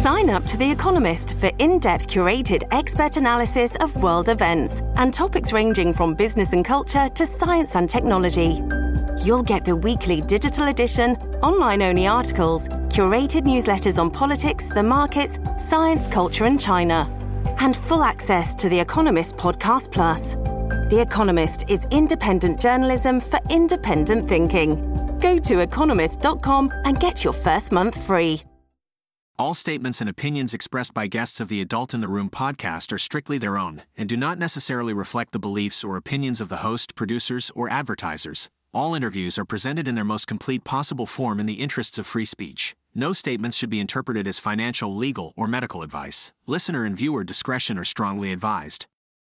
Sign up to The Economist for in-depth curated expert analysis of world events and topics ranging from business and culture to science and technology. You'll get the weekly digital edition, online-only articles, curated newsletters on politics, the markets, science, culture and China, and full access to The Economist Podcast Plus. The Economist is independent journalism for independent thinking. Go to economist.com and get your first month free. All statements and opinions expressed by guests of the Adult in the Room podcast are strictly their own and do not necessarily reflect the beliefs or opinions of the host, producers, or advertisers. All interviews are presented in their most complete possible form in the interests of free speech. No statements should be interpreted as financial, legal, or medical advice. Listener and viewer discretion are strongly advised.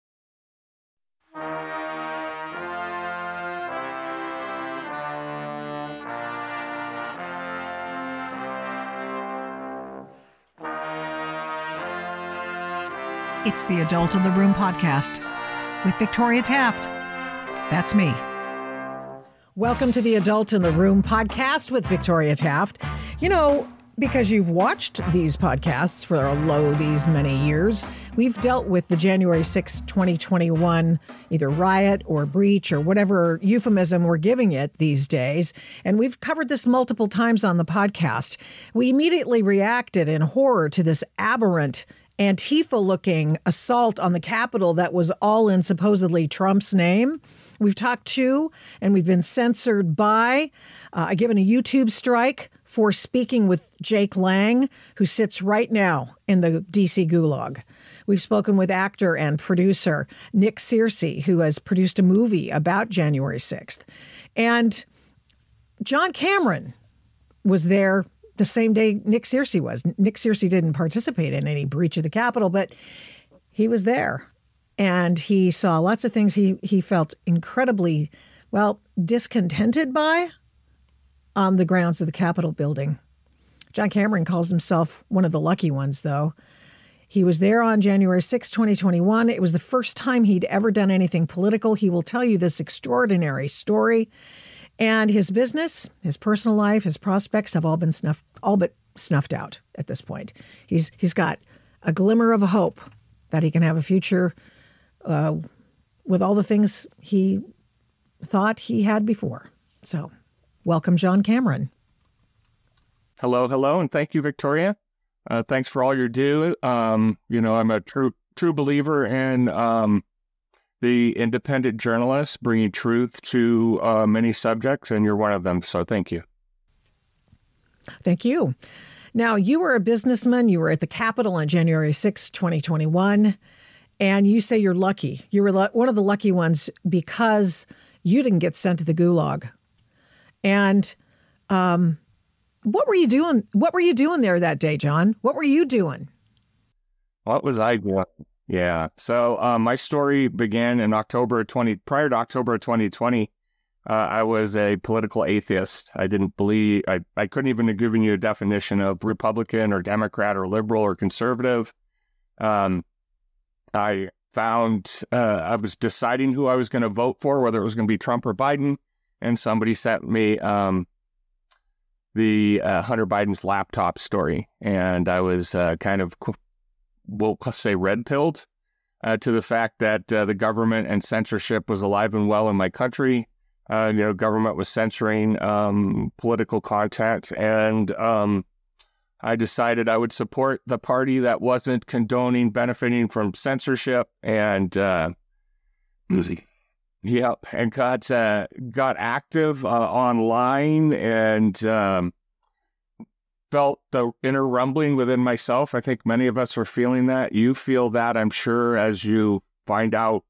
It's the Adult in the Room podcast with Victoria Taft. That's me. Welcome to the Adult in the Room podcast with Victoria Taft. You know, because you've watched these podcasts for these many years, we've dealt with the January 6, 2021, either riot or breach or whatever euphemism we're giving it these days. And we've covered this multiple times on the podcast. We immediately reacted in horror to this aberrant Antifa-looking assault on the Capitol that was all in supposedly Trump's name. We've talked to, and we've been censored by, given a YouTube strike for speaking with Jake Lang, who sits right now in the D.C. Gulag. We've spoken with actor and producer Nick Searcy, who has produced a movie about January 6th. And John Cameron was there the same day Nick Searcy was. Nick Searcy didn't participate in any breach of the Capitol, but he was there. And he saw lots of things he felt incredibly, discontented by on the grounds of the Capitol building. John Cameron calls himself one of the lucky ones, though. He was there on January 6, 2021. It was the first time he'd ever done anything political. He will tell you this extraordinary story. And his business, his personal life, his prospects have all but snuffed out at this point. He's got a glimmer of a hope that he can have a future with all the things he thought he had before. So, welcome, John Cameron. Hello, and thank you, Victoria. Thanks for all you do. I'm a true believer in the independent journalist bringing truth to many subjects, and you're one of them. So thank you. Thank you. Now, you were a businessman. You were at the Capitol on January 6, 2021, and you say you're lucky. You were one of the lucky ones because you didn't get sent to the Gulag. And what were you doing? What were you doing there that day, John? What were you doing? What was I doing? Yeah. So my story began in prior to October of 2020. I was a political atheist. I didn't believe, I couldn't even have given you a definition of Republican or Democrat or liberal or conservative. I found, I was deciding who I was going to vote for, whether it was going to be Trump or Biden. And somebody sent me the Hunter Biden's laptop story. And I was we'll say red-pilled to the fact that the government and censorship was alive and well in my country. Government was censoring political content, and I decided I would support the party that wasn't benefiting from censorship, and and got active online and felt the inner rumbling within myself. I think many of us are feeling that. You feel that, I'm sure, as you find out,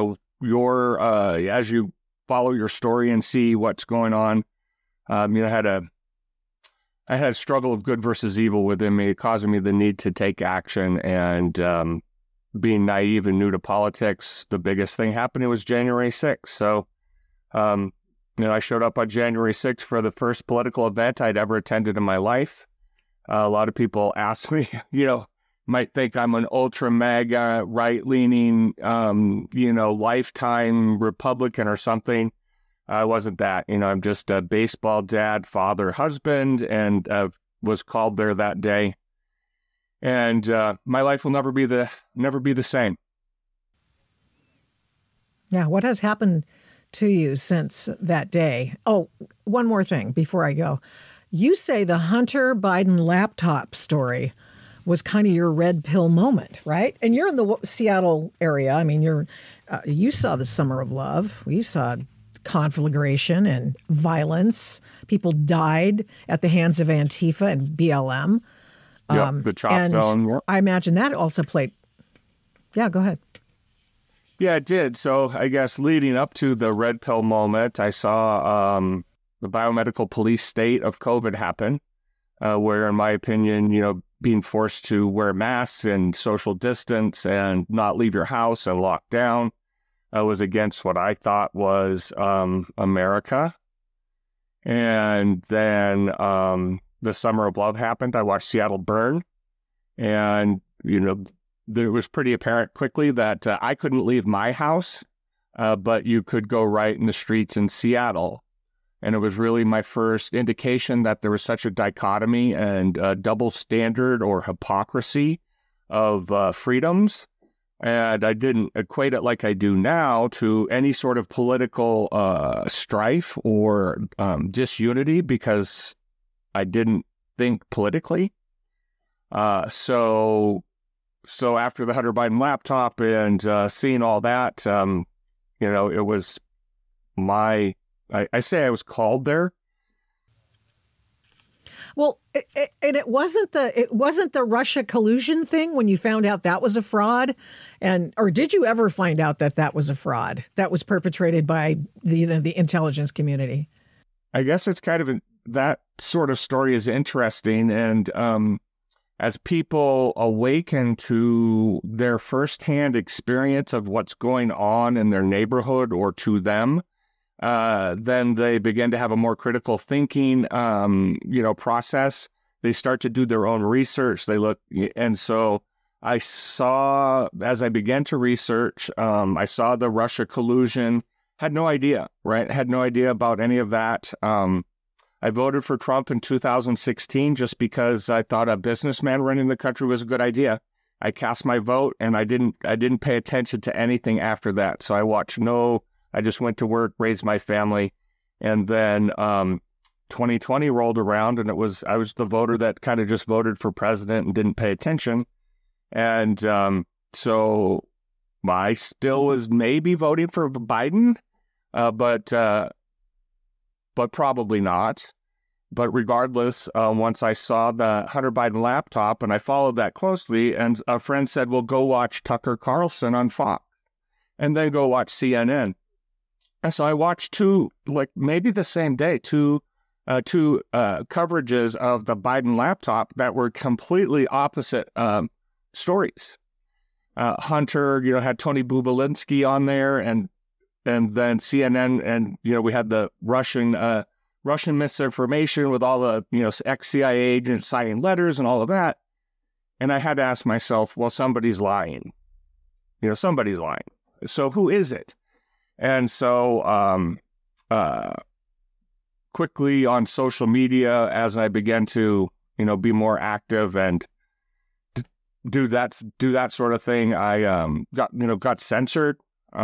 as you follow your story and see what's going on. I had a struggle of good versus evil within me, causing me the need to take action. And being naive and new to politics, the biggest thing happening was January 6th. So, I showed up on January 6th for the first political event I'd ever attended in my life. A lot of people ask me, might think I'm an ultra mega right-leaning, lifetime Republican or something. I wasn't that. I'm just a baseball dad, father, husband, and was called there that day. And my life will never be the same. Yeah. What has happened to you since that day? Oh, one more thing before I go. You say the Hunter Biden laptop story was kind of your red pill moment, right? And you're in the Seattle area. I mean, you saw the Summer of Love. You saw conflagration and violence. People died at the hands of Antifa and BLM. The chop zone. I imagine that also played. Yeah, go ahead. Yeah, it did. So I guess leading up to the red pill moment, I saw the biomedical police state of COVID happen, where, in my opinion, being forced to wear masks and social distance and not leave your house and lock down was against what I thought was America. And then the Summer of Love happened. I watched Seattle burn. And, it was pretty apparent quickly that I couldn't leave my house, but you could go right in the streets in Seattle. And it was really my first indication that there was such a dichotomy and double standard or hypocrisy of freedoms. And I didn't equate it like I do now to any sort of political strife or disunity, because I didn't think politically. So after the Hunter Biden laptop and seeing all that, it was I say I was called there. Well, and it wasn't the Russia collusion thing when you found out that was a fraud, or did you ever find out that was a fraud that was perpetrated by the intelligence community? I guess it's kind of that sort of story is interesting, and as people awaken to their firsthand experience of what's going on in their neighborhood or to them, then they begin to have a more critical thinking, process. They start to do their own research. And so I saw, as I began to research, I saw the Russia collusion, had no idea, right? Had no idea about any of that. I voted for Trump in 2016 just because I thought a businessman running the country was a good idea. I cast my vote, and I didn't pay attention to anything after that. So I just went to work, raised my family, and then 2020 rolled around, and I was the voter that kind of just voted for president and didn't pay attention. And so I still was maybe voting for Biden, but probably not. But regardless, once I saw the Hunter Biden laptop, and I followed that closely, and a friend said, well, go watch Tucker Carlson on Fox, and then go watch CNN. And so I watched maybe the same day, two coverages of the Biden laptop that were completely opposite stories. Hunter, had Tony Bobulinski on there, and then CNN, and we had the Russian misinformation with all the ex-CIA agents signing letters and all of that. And I had to ask myself, well, somebody's lying. Somebody's lying. So who is it? And so quickly on social media, as I began to be more active and do that sort of thing, I got censored.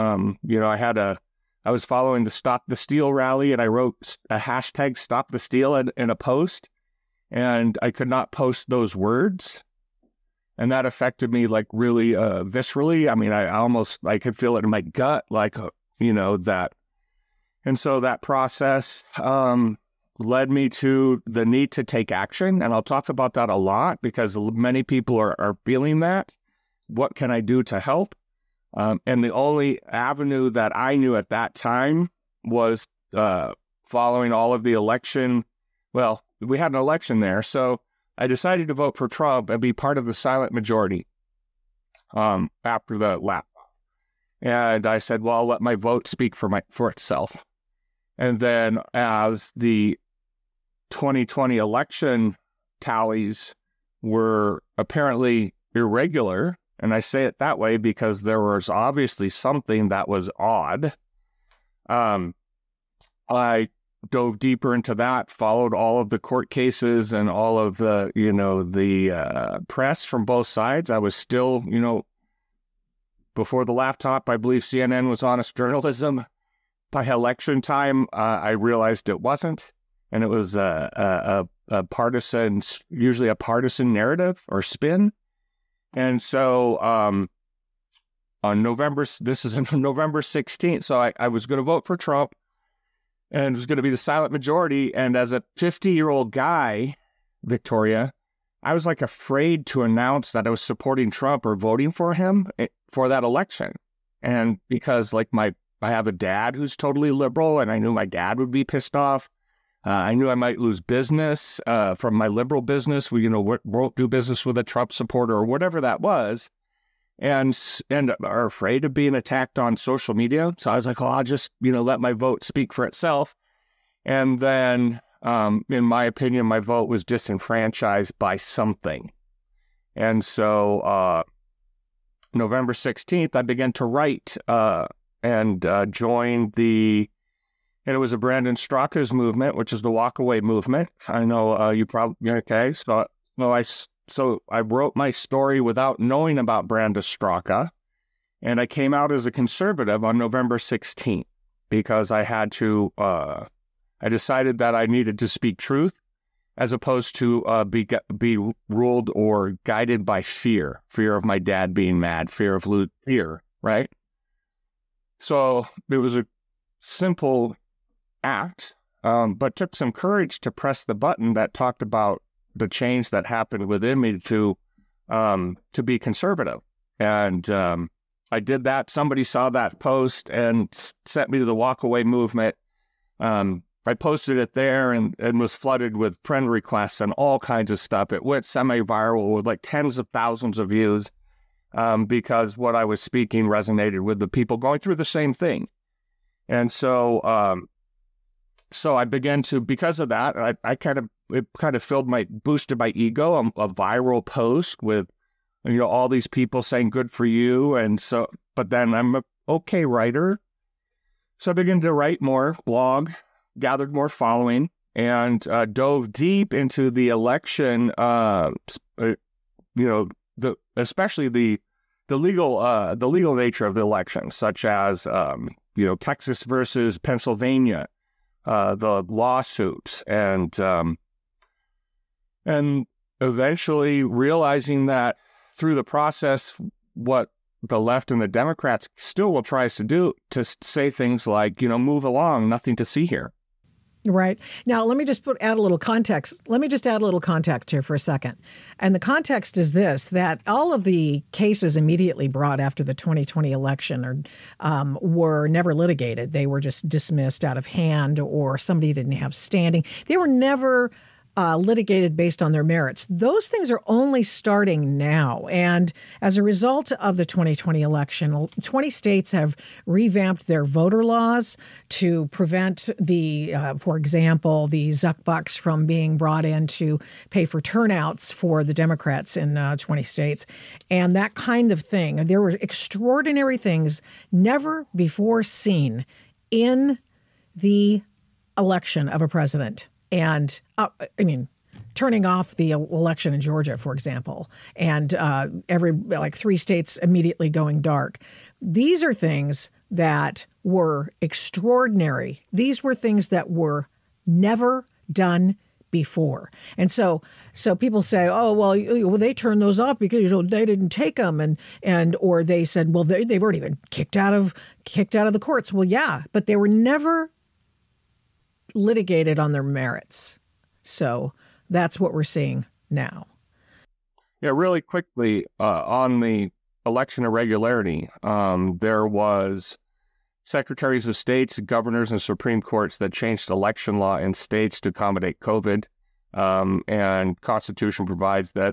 I was following the Stop the Steal rally, and I wrote a hashtag Stop the Steal in a post, and I could not post those words. And that affected me really viscerally. I mean, I could feel it in my gut, that. And so that process led me to the need to take action. And I'll talk about that a lot because many people are feeling that. What can I do to help? And the only avenue that I knew at that time was following all of the election. Well, we had an election there, so I decided to vote for Trump and be part of the silent majority after the laptop. And I said, well, I'll let my vote speak for itself. And then as the 2020 election tallies were apparently irregular, and I say it that way because there was obviously something that was odd, I dove deeper into that, followed all of the court cases and all of the, the press from both sides. I was still, before the laptop, I believe CNN was honest journalism. By election time, I realized it wasn't. And it was a partisan, usually a partisan narrative or spin. And so on November 16th, so I was going to vote for Trump, and it was going to be the silent majority. And as a 50-year-old guy, Victoria, I was like afraid to announce that I was supporting Trump or voting for him for that election. And because I have a dad who's totally liberal, and I knew my dad would be pissed off. I knew I might lose business from my liberal business. We, won't do business with a Trump supporter or whatever that was. And are afraid of being attacked on social media. So I was like, I'll just, let my vote speak for itself. And then, in my opinion, my vote was disenfranchised by something. And so November 16th, I began to write and joined and it was a Brandon Straka's movement, which is the walkaway movement. I know you probably, okay. So I wrote my story without knowing about Brandon Straka, and I came out as a conservative on November 16th because I had to, I decided that I needed to speak truth as opposed to be ruled or guided by fear of my dad being mad, fear, right? So it was a simple act, but took some courage to press the button that talked about the change that happened within me to be conservative. And I did that. Somebody saw that post and sent me to the walkaway movement. I posted it there and was flooded with friend requests and all kinds of stuff. It went semi-viral with like tens of thousands of views because what I was speaking resonated with the people going through the same thing. And so so I began to, because of that, it kind of boosted my ego, a viral post with, all these people saying good for you. And so, but then I'm an okay writer. So I began to write more, blog, gathered more following, and dove deep into the election, especially the legal nature of the election, such as, Texas versus Pennsylvania, the lawsuits, and eventually realizing that through the process, what the left and the Democrats still will try to do, to say things like, move along, nothing to see here. Right. Now, let me just add a little context. Let me just add a little context here for a second. And the context is this, that all of the cases immediately brought after the 2020 election were never litigated. They were just dismissed out of hand, or somebody didn't have standing. They were never litigated based on their merits. Those things are only starting now. And as a result of the 2020 election, 20 states have revamped their voter laws to prevent for example, the Zuck bucks from being brought in to pay for turnouts for the Democrats in 20 states. And that kind of thing. There were extraordinary things never before seen in the election of a president. And turning off the election in Georgia, for example, and 3 states immediately going dark. These are things that were extraordinary. These were things that were never done before. And so people say, oh, well, they turned those off because they didn't take them, or they said, well, they've already been kicked out of the courts. Well, yeah, but they were never litigated on their merits. So that's what we're seeing now. Yeah, really quickly, on the election irregularity, there was secretaries of states, governors, and Supreme Courts that changed election law in states to accommodate COVID. And Constitution provides that,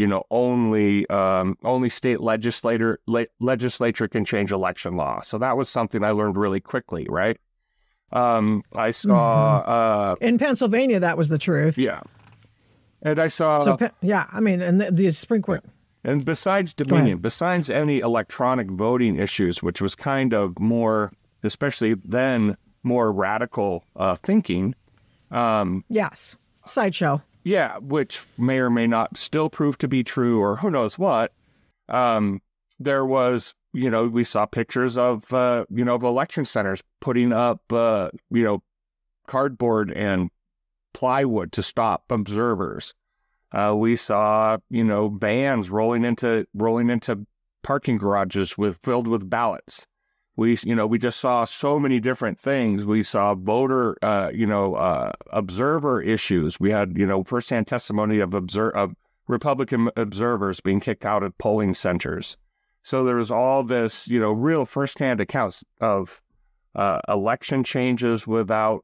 only state legislature can change election law. So that was something I learned really quickly, right? I saw in Pennsylvania that was the truth. Yeah, and I saw. And the Supreme Court. Yeah. And besides Dominion, besides any electronic voting issues, which was kind of more, especially then, more radical thinking. Yes. Sideshow. Yeah, which may or may not still prove to be true, or who knows what. There was, we saw pictures of, of election centers putting up, cardboard and plywood to stop observers. We saw, vans rolling into parking garages filled with ballots. We just saw so many different things. We saw voter, observer issues. We had, firsthand testimony of Republican observers being kicked out of polling centers. So there was all this, real firsthand accounts of election changes without,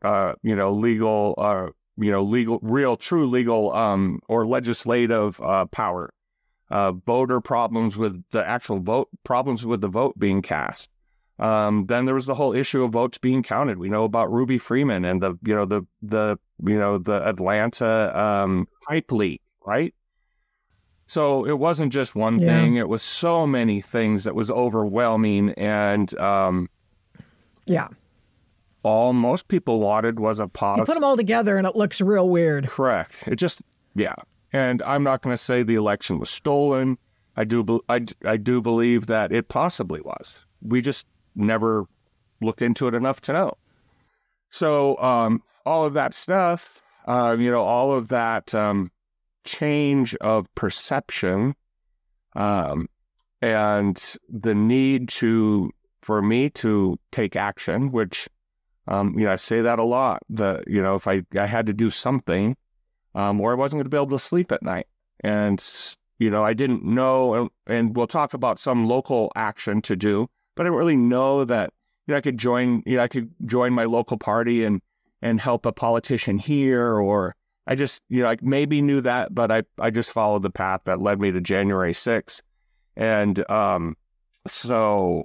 true legal or legislative power. Voter problems with the actual vote, problems with the vote being cast. Then there was the whole issue of votes being counted. We know about Ruby Freeman and the Atlanta pipe leak, right? So it wasn't just one thing; it was so many things that was overwhelming, and all most people wanted was a pause. You put them all together, and it looks real weird. Correct. It just and I'm not going to say the election was stolen. I do believe that it possibly was. We just never looked into it enough to know. So all of that stuff, all of that change of perception and the need for me to take action, which, I say that a lot, if I had to do something or I wasn't going to be able to sleep at night. And, I didn't know, and we'll talk about some local action to do, but I didn't really know that, I could join my local party and help a politician here, or I just, I maybe knew that, but I just followed the path that led me to January 6th. And so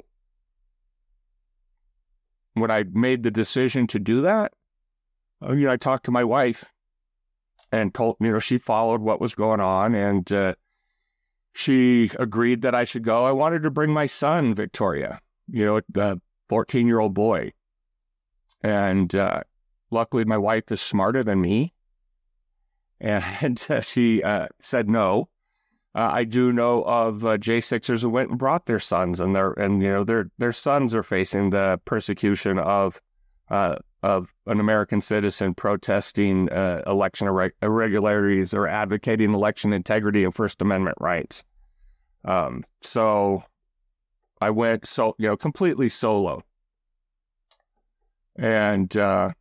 when I made the decision to do that, I talked to my wife and told, she followed what was going on, and she agreed that I should go. I wanted to bring my son, Victoria, the 14-year-old boy. And luckily, my wife is smarter than me. And she said no. I do know of J6ers who went and brought their sons, and their sons are facing the persecution of an American citizen protesting election irregularities or advocating election integrity and First Amendment rights. So I went completely solo. And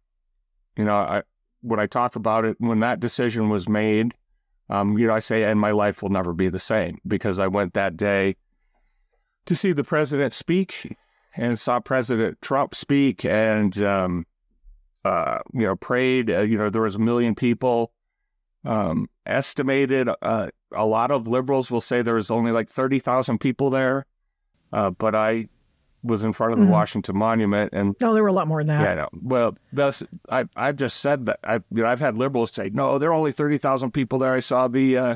when I talk about it, when that decision was made, I say, and my life will never be the same, because I went that day to see the president speak and saw President Trump speak and, prayed. There was 1 million people estimated. A lot of liberals will say there was only like 30,000 people there. But I was in front of the Washington Monument, and no, there were a lot more than that. Yeah, I know. Well, I've just said that. I've had liberals say, no, there are only 30,000 people there. I saw the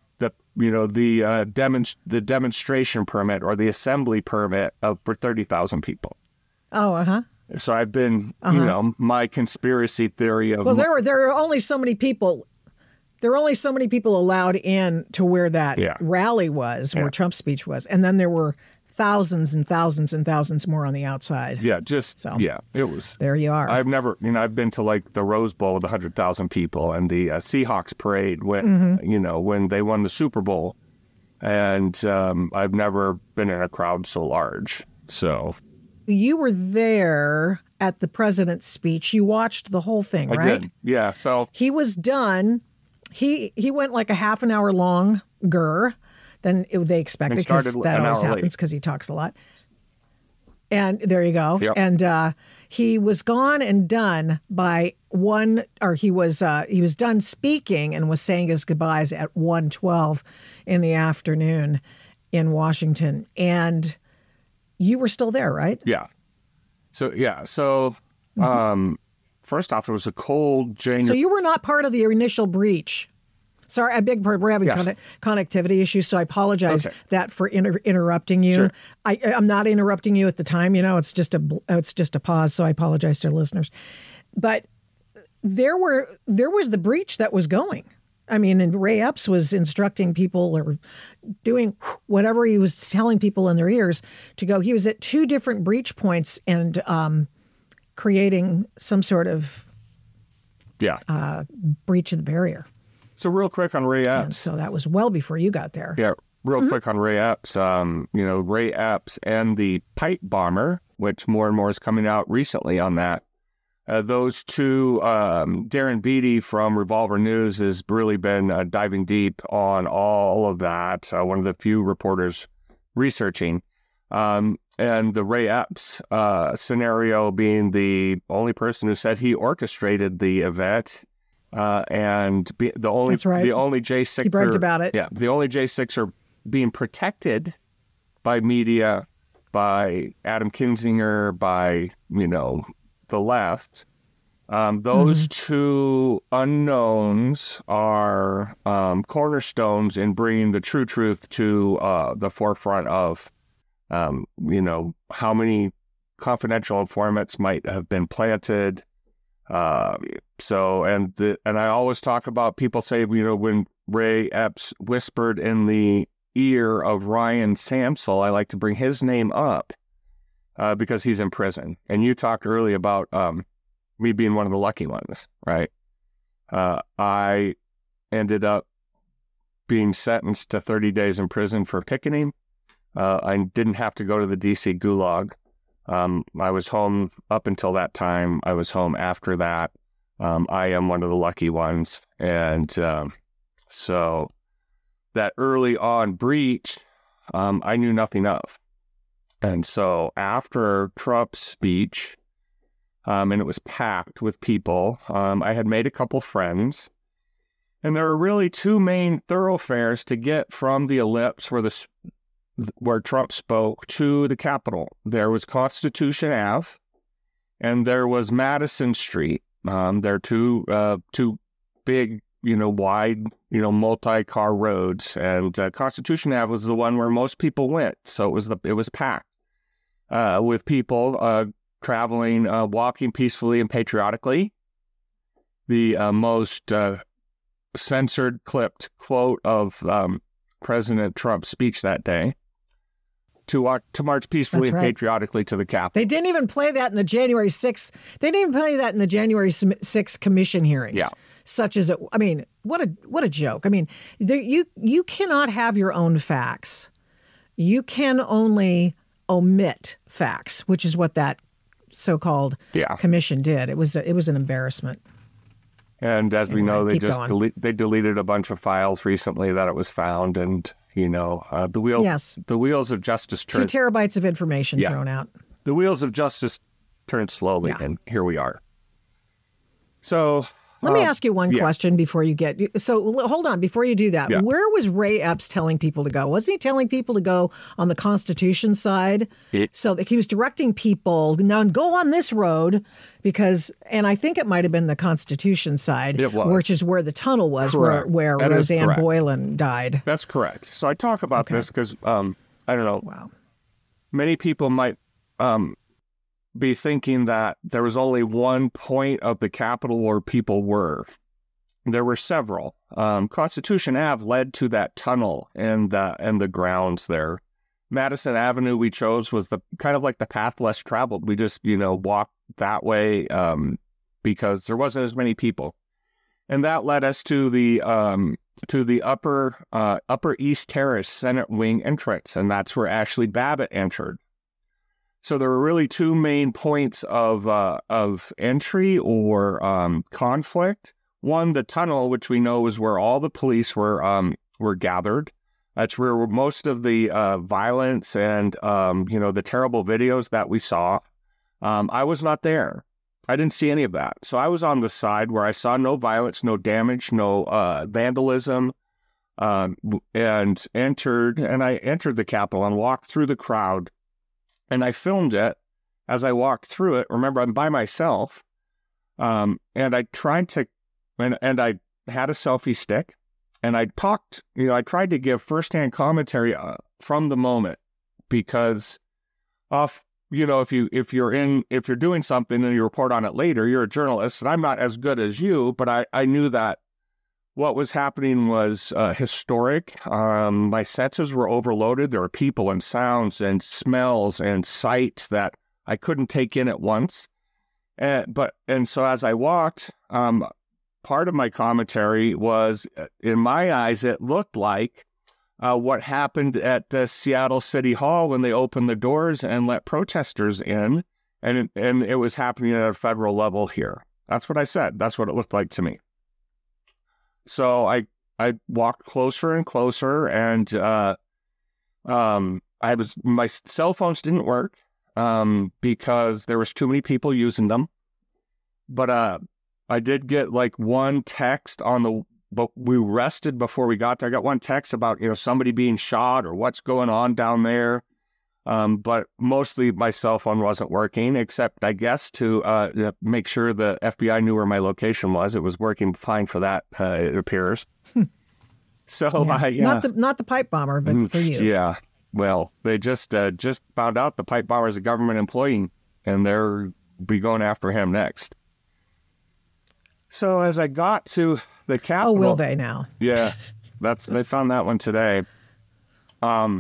demonstration permit or the assembly permit for 30,000 people. Oh, So I've been, my conspiracy theory of. Well, there are only so many people. There were only so many people allowed in to where that rally was, where Trump's speech was, and then there were thousands and thousands and thousands more on the outside. Yeah, it was. There you are. I've never, I've been to like the Rose Bowl with 100,000 people and the Seahawks parade when, when they won the Super Bowl. And I've never been in a crowd so large. So. You were there at the president's speech. You watched the whole thing, right? I did. Yeah. So. He was done. He went like a half an hour longer than they expected, because that always happens because he talks a lot. And there you go. Yep. And he was gone and done by he was done speaking and was saying his goodbyes at 1:12 in the afternoon in Washington. And you were still there, right? Yeah. So first off, it was a cold January. So you were not part of the initial breach. Sorry, I beg pardon. We're having connectivity issues, so I apologize that for interrupting you. Sure. I'm not interrupting you at the time. It's just a pause, so I apologize to listeners. But there was the breach that was going. I mean, and Ray Epps was instructing people or doing whatever he was telling people in their ears to go. He was at 2 different breach points and creating some sort of breach of the barrier. So real quick on Ray Epps. And so that was well before you got there. Yeah, real quick on Ray Epps. Ray Epps and the pipe bomber, which more and more is coming out recently on that. Those two, Darren Beatty from Revolver News has really been diving deep on all of that. One of the few reporters researching. And the Ray Epps scenario being the only person who said he orchestrated the event. The only J6er. He bragged about it. Yeah, the only J6er being protected by media, by Adam Kinzinger, by, the left. Those two unknowns are cornerstones in bringing the true truth to the forefront of, how many confidential informants might have been planted. And I always talk about people say, when Ray Epps whispered in the ear of Ryan Samsel, I like to bring his name up. Because he's in prison. And you talked earlier about me being one of the lucky ones, right? I ended up being sentenced to 30 days in prison for picketing. I didn't have to go to the D.C. Gulag. I was home up until that time. I was home after that. I am one of the lucky ones. And so that early on breach, I knew nothing of. And so after Trump's speech, and it was packed with people, I had made a couple friends. And there were really 2 main thoroughfares to get from the ellipse where Trump spoke to the Capitol. There was Constitution Ave, and there was Madison Street. They're two big, wide, multi-car roads. And Constitution Ave was the one where most people went. So it was packed with people traveling, walking peacefully and patriotically. The most censored, clipped quote of President Trump's speech that day. To march peacefully and patriotically to the Capitol. They didn't even play that in the January 6th. They didn't even play that in the January 6th commission hearings. Yeah. Such as it. I mean, what a joke. I mean, you cannot have your own facts. You can only omit facts, which is what that so-called commission did. It was an embarrassment. And as we know, they deleted a bunch of files recently that it was found, and the wheels of justice turned. 2 terabytes of information thrown out. The wheels of justice turned slowly, and here we are. So let me ask you one question before you get. So hold on, before you do that, where was Ray Epps telling people to go? Wasn't he telling people to go on the Constitution side? So that he was directing people now go on this road and I think it might have been the Constitution side, which is where the tunnel was, where Roseanne Boylan died. That's correct. So I talk about this because I don't know. Wow. Many people might be thinking that there was only one point of the Capitol where people were. There were several. Constitution Ave led to that tunnel and the grounds there. Madison Avenue we chose was the kind of like the path less traveled. We just walked that way because there wasn't as many people, and that led us to the upper East Terrace Senate Wing entrance, and that's where Ashley Babbitt entered. So there were really 2 main points of entry or conflict. One, the tunnel, which we know is where all the police were gathered. That's where most of the violence and the terrible videos that we saw. I was not there. I didn't see any of that. So I was on the side where I saw no violence, no damage, no vandalism, and I entered the Capitol and walked through the crowd. And I filmed it as I walked through it. Remember, I'm by myself. And I tried to, and I had a selfie stick, And I talked, I tried to give firsthand commentary from the moment, because if you're doing something and you report on it later, you're a journalist, and I'm not as good as you, but I knew that what was happening was historic. My senses were overloaded. There were people and sounds and smells and sights that I couldn't take in at once. And so as I walked, part of my commentary was, in my eyes, it looked like what happened at the Seattle City Hall when they opened the doors and let protesters in, and it was happening at a federal level here. That's what I said. That's what it looked like to me. So I walked closer and closer, and my cell phones didn't work because there was too many people using them. But I did get like one text but we rested before we got there. I got one text about, somebody being shot or what's going on down there. But mostly my cell phone wasn't working, except I guess to make sure the FBI knew where my location was. It was working fine for that, it appears. So not the pipe bomber, but for you. Yeah. Well, they just found out the pipe bomber is a government employee, and they'll be going after him next. So as I got to the Capitol... Oh, will they now? Yeah, they found that one today. So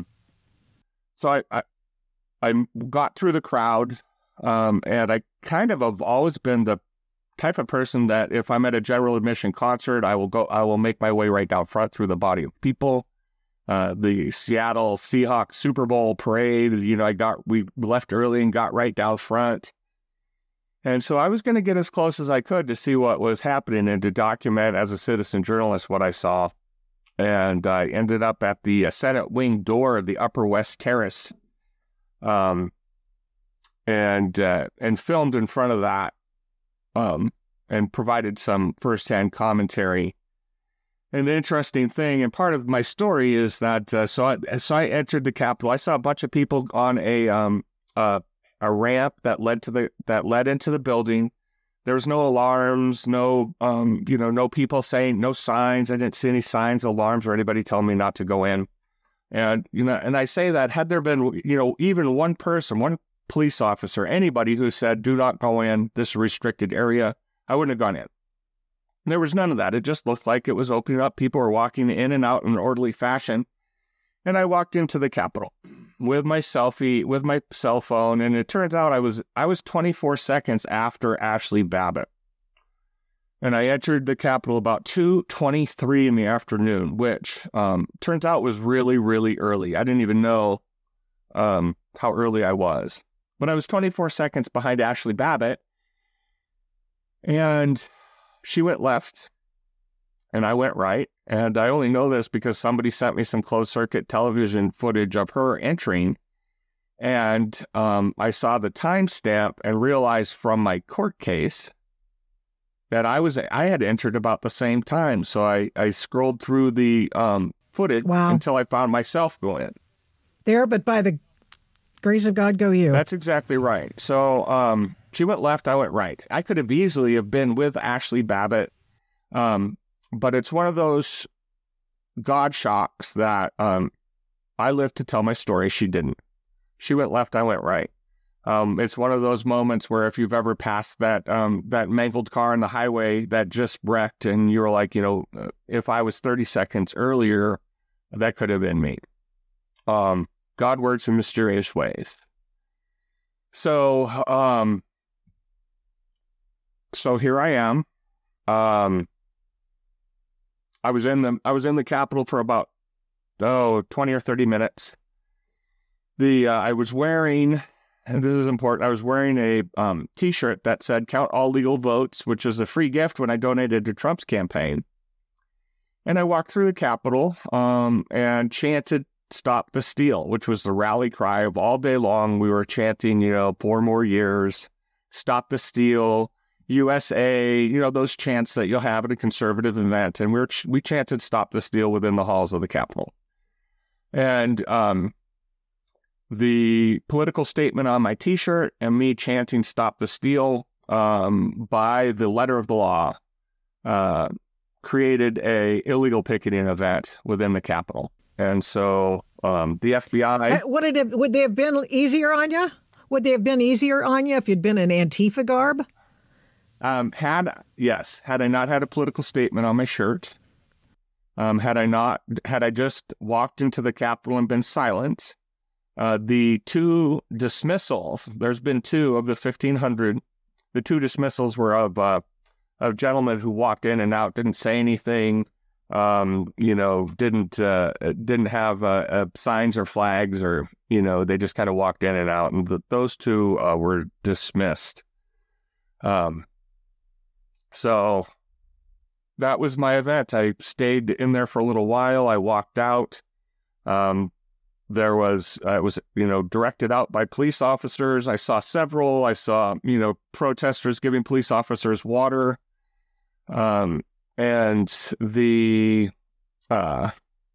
I got through the crowd, and I kind of have always been the type of person that if I'm at a general admission concert, I will make my way right down front through the body of people. The Seattle Seahawks Super Bowl parade, we left early and got right down front. And so I was going to get as close as I could to see what was happening and to document as a citizen journalist what I saw. And I ended up at the Senate wing door of the Upper West Terrace, and filmed in front of that, and provided some firsthand commentary. And the interesting thing, and part of my story, is that so I entered the Capitol. I saw a bunch of people on a ramp that led into the building. There was no alarms, no people saying, no signs. I didn't see any signs, alarms, or anybody telling me not to go in. And and I say that, had there been even one person, one police officer, anybody who said, do not go in this restricted area, I wouldn't have gone in. There was none of that. It just looked like it was opening up. People were walking in and out in an orderly fashion. And I walked into the Capitol with my cell phone, and it turns out I was 24 seconds after Ashley Babbitt. And I entered the Capitol about 2:23 in the afternoon, which turns out was really, really early. I didn't even know how early I was. But I was 24 seconds behind Ashley Babbitt, and she went left, and I went right. And I only know this because somebody sent me some closed-circuit television footage of her entering. And I saw the timestamp and realized from my court case that I had entered about the same time. So I scrolled through the footage until I found myself going. There, but by the grace of God go you. That's exactly right. So she went left, I went right. I could have easily have been with Ashley Babbitt. But it's one of those God shocks that I lived to tell my story. She didn't. She went left, I went right. It's one of those moments where if you've ever passed that mangled car on the highway that just wrecked, and you were like, if I was 30 seconds earlier, that could have been me. God works in mysterious ways. So here I am. I was in the Capitol for about 20 or 30 minutes. I was wearing, and this is important, I was wearing a T-shirt that said "Count all legal votes," which was a free gift when I donated to Trump's campaign. And I walked through the Capitol and chanted "Stop the Steal," which was the rally cry of all day long. We were chanting, 4 more years, "Stop the Steal," USA, those chants that you'll have at a conservative event. And we chanted "Stop the Steal" within the halls of the Capitol. And the political statement on my T-shirt and me chanting "Stop the Steal" by the letter of the law created a illegal picketing event within the Capitol. And so the FBI... Would they have been easier on you? Would they have been easier on you if you'd been in Antifa garb? Had I not had a political statement on my shirt, had I just walked into the Capitol and been silent, the 2 dismissals, there's been 2 of the 1,500, the 2 dismissals were of gentlemen who walked in and out, didn't say anything, didn't have signs or flags, or, they just kind of walked in and out, and those 2 were dismissed. So that was my event. I stayed in there for a little while. I walked out. It was directed out by police officers. I saw several. I saw, protesters giving police officers water. And as I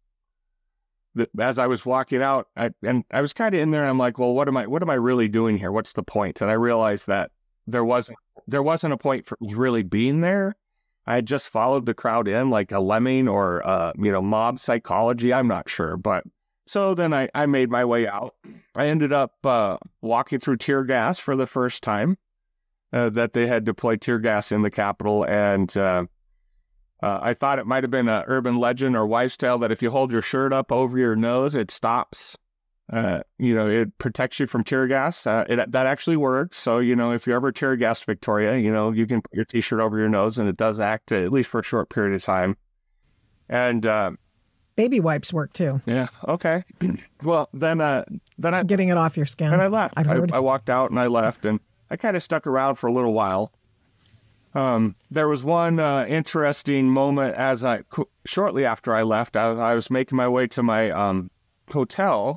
was walking out, I was kind of in there. I'm like, well, what am I really doing here? What's the point? And I realized that there wasn't a point for really being there. I had just followed the crowd in like a lemming or, mob psychology. I'm not sure. But so then I made my way out. I ended up walking through tear gas for the first time that they had deployed tear gas in the Capitol. And I thought it might have been an urban legend or wives' tale that if you hold your shirt up over your nose, it stops. It protects you from tear gas. That actually works. So, if you ever tear gas Victoria, you can put your T-shirt over your nose and it does act, at least for a short period of time. And baby wipes work too. Yeah. Okay. Well, then getting it off your skin. And I left. I've heard. I walked out and I left, and I kind of stuck around for a little while. There was one interesting moment shortly after I left. I was making my way to my hotel.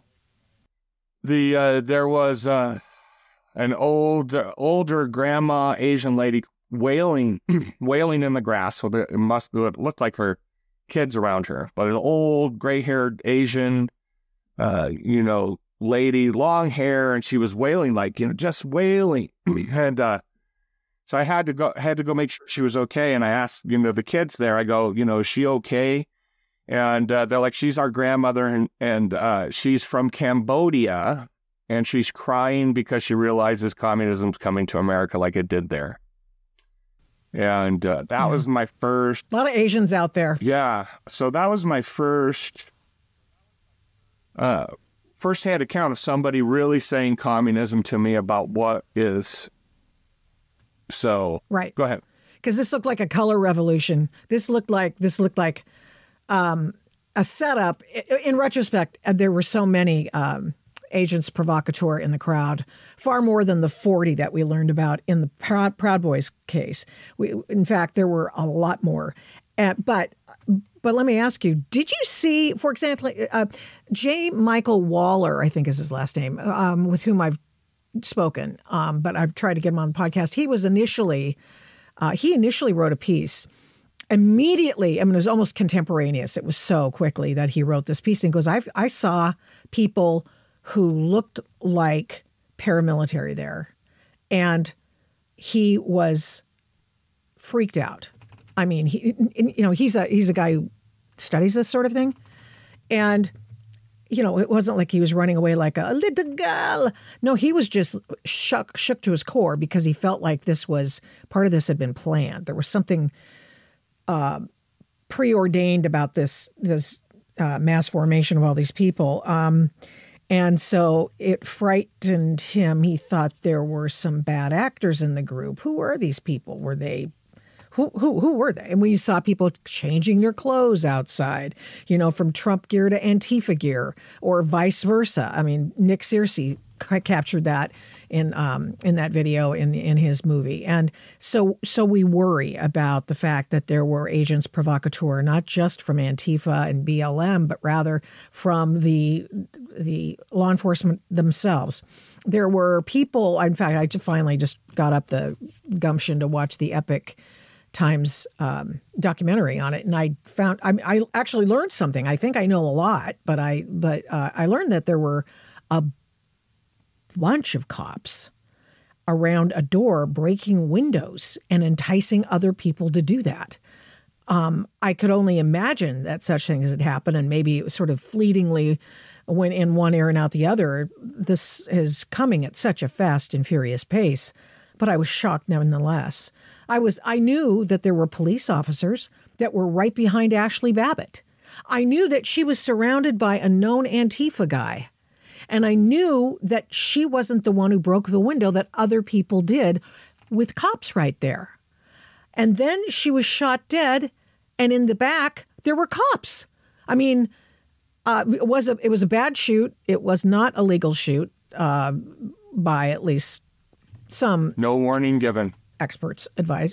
There was an older grandma Asian lady wailing in the grass. So it looked like her kids around her, but an old gray-haired Asian, lady, long hair, and she was wailing, just wailing. And so I had to go make sure she was okay. And I asked, the kids there, I go, is she okay? And they're like, she's our grandmother, and she's from Cambodia, and she's crying because she realizes communism's coming to America like it did there. And that was my first... A lot of Asians out there. Yeah. So that was my first first-hand account of somebody really saying communism to me about what is. So right. Go ahead. Because this looked like a color revolution. This looked like a setup. In retrospect, there were so many agents provocateur in the crowd, far more than the 40 that we learned about in the Proud Boys case. In fact, there were a lot more. But let me ask you, did you see, for example, J. Michael Waller, I think is his last name, with whom I've spoken, but I've tried to get him on the podcast. He initially wrote a piece. Immediately, it was almost contemporaneous. It was so quickly that he wrote this piece. And he goes, I saw people who looked like paramilitary there. And he was freaked out. I mean, he's a guy who studies this sort of thing. And, it wasn't like he was running away like a little girl. No, he was just shook to his core because he felt like part of this had been planned. There was something preordained about this mass formation of all these people. And so it frightened him. He thought there were some bad actors in the group. Who were these people? Were they... Who were they? And we saw people changing their clothes outside, from Trump gear to Antifa gear, or vice versa. I mean, Nick Searcy captured that in that video in his movie. And so we worry about the fact that there were agents provocateur, not just from Antifa and BLM, but rather from the law enforcement themselves. There were people, in fact, I finally just got up the gumption to watch the Epic Times documentary on it, and I actually learned something. I think I know a lot, but I learned that there were a bunch of cops around a door breaking windows and enticing other people to do that. I could only imagine that such things had happened, and maybe it was sort of fleetingly went in one ear and out the other. This is coming at such a fast and furious pace, but I was shocked nonetheless. I knew that there were police officers that were right behind Ashley Babbitt. I knew that she was surrounded by a known Antifa guy. And I knew that she wasn't the one who broke the window, that other people did, with cops right there. And then she was shot dead, and in the back, there were cops. I mean, it was a bad shoot. It was not a legal shoot by at least some... No warning given. Experts advise,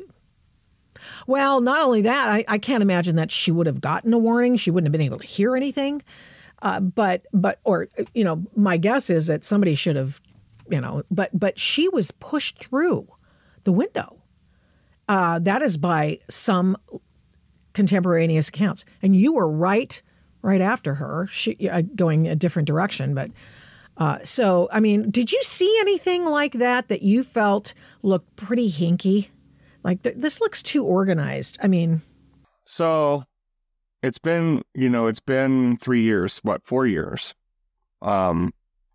well, not only that, I can't imagine that she would have gotten a warning. She wouldn't have been able to hear anything. But my guess is that somebody should have, but she was pushed through the window. That is by some contemporaneous accounts. And you were right after her, going a different direction. But so, I mean, did you see anything like that you felt looked pretty hinky? Like, this looks too organized. I mean. So it's been 3 years, 4 years. Part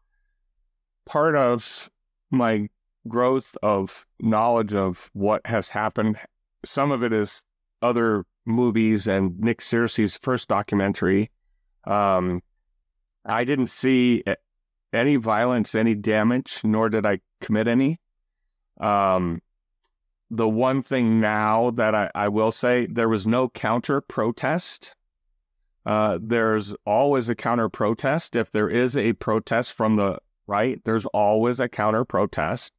of my growth of knowledge of what has happened, some of it is other movies and Nick Searcy's first documentary. I didn't see any violence, any damage, nor did I commit any. The one thing now that I will say, there was no counter protest. There's always a counter protest. If there is a protest from the right, there's always a counter protest.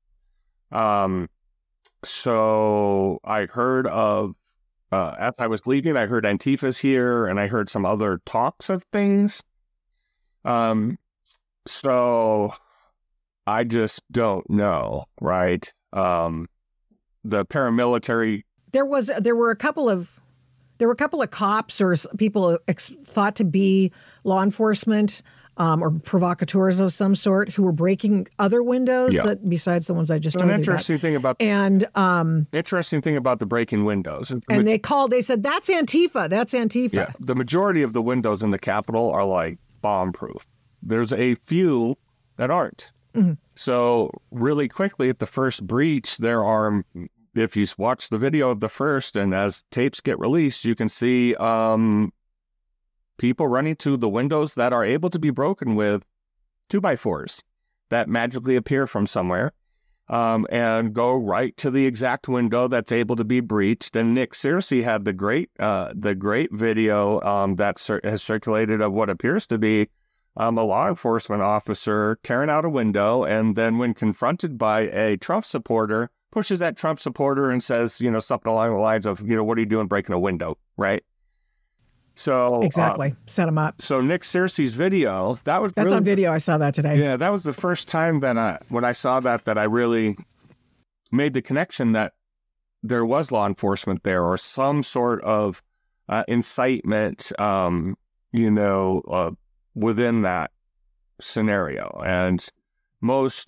So I heard of, as I was leaving, I heard Antifa's here, and I heard some other talks of things. So I just don't know, right? The paramilitary. There were a couple of cops or people thought to be law enforcement or provocateurs of some sort who were breaking other windows that besides the ones I just told you about. Interesting thing about the breaking windows. And they said, that's Antifa. That's Antifa. Yeah. The majority of the windows in the Capitol are like bomb-proof. There's a few that aren't. Mm-hmm. So really quickly at the first breach, there are, if you watch the video of the first, and as tapes get released, you can see people running to the windows that are able to be broken with 2x4s that magically appear from somewhere and go right to the exact window that's able to be breached. And Nick Searcy had the great video that has circulated of what appears to be a law enforcement officer tearing out a window, and then when confronted by a Trump supporter, pushes that Trump supporter and says, something along the lines of, what are you doing breaking a window, right? So exactly, set him up. So Nick Searcy's video, that's really, on video. I saw that today. Yeah, that was the first time that when I saw that I really made the connection that there was law enforcement there or some sort of incitement, within that scenario. And most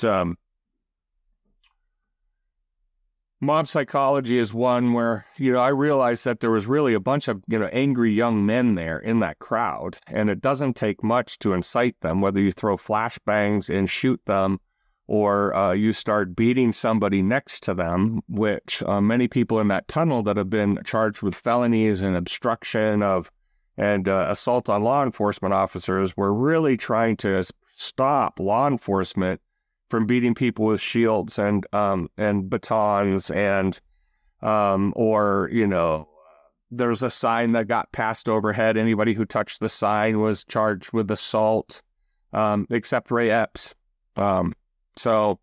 mob psychology is one where, I realized that there was really a bunch of, angry young men there in that crowd. And it doesn't take much to incite them, whether you throw flashbangs and shoot them or you start beating somebody next to them, which many people in that tunnel that have been charged with felonies and obstruction of and assault on law enforcement officers were really trying to stop law enforcement from beating people with shields and batons and there's a sign that got passed overhead. Anybody who touched the sign was charged with assault, except Ray Epps. So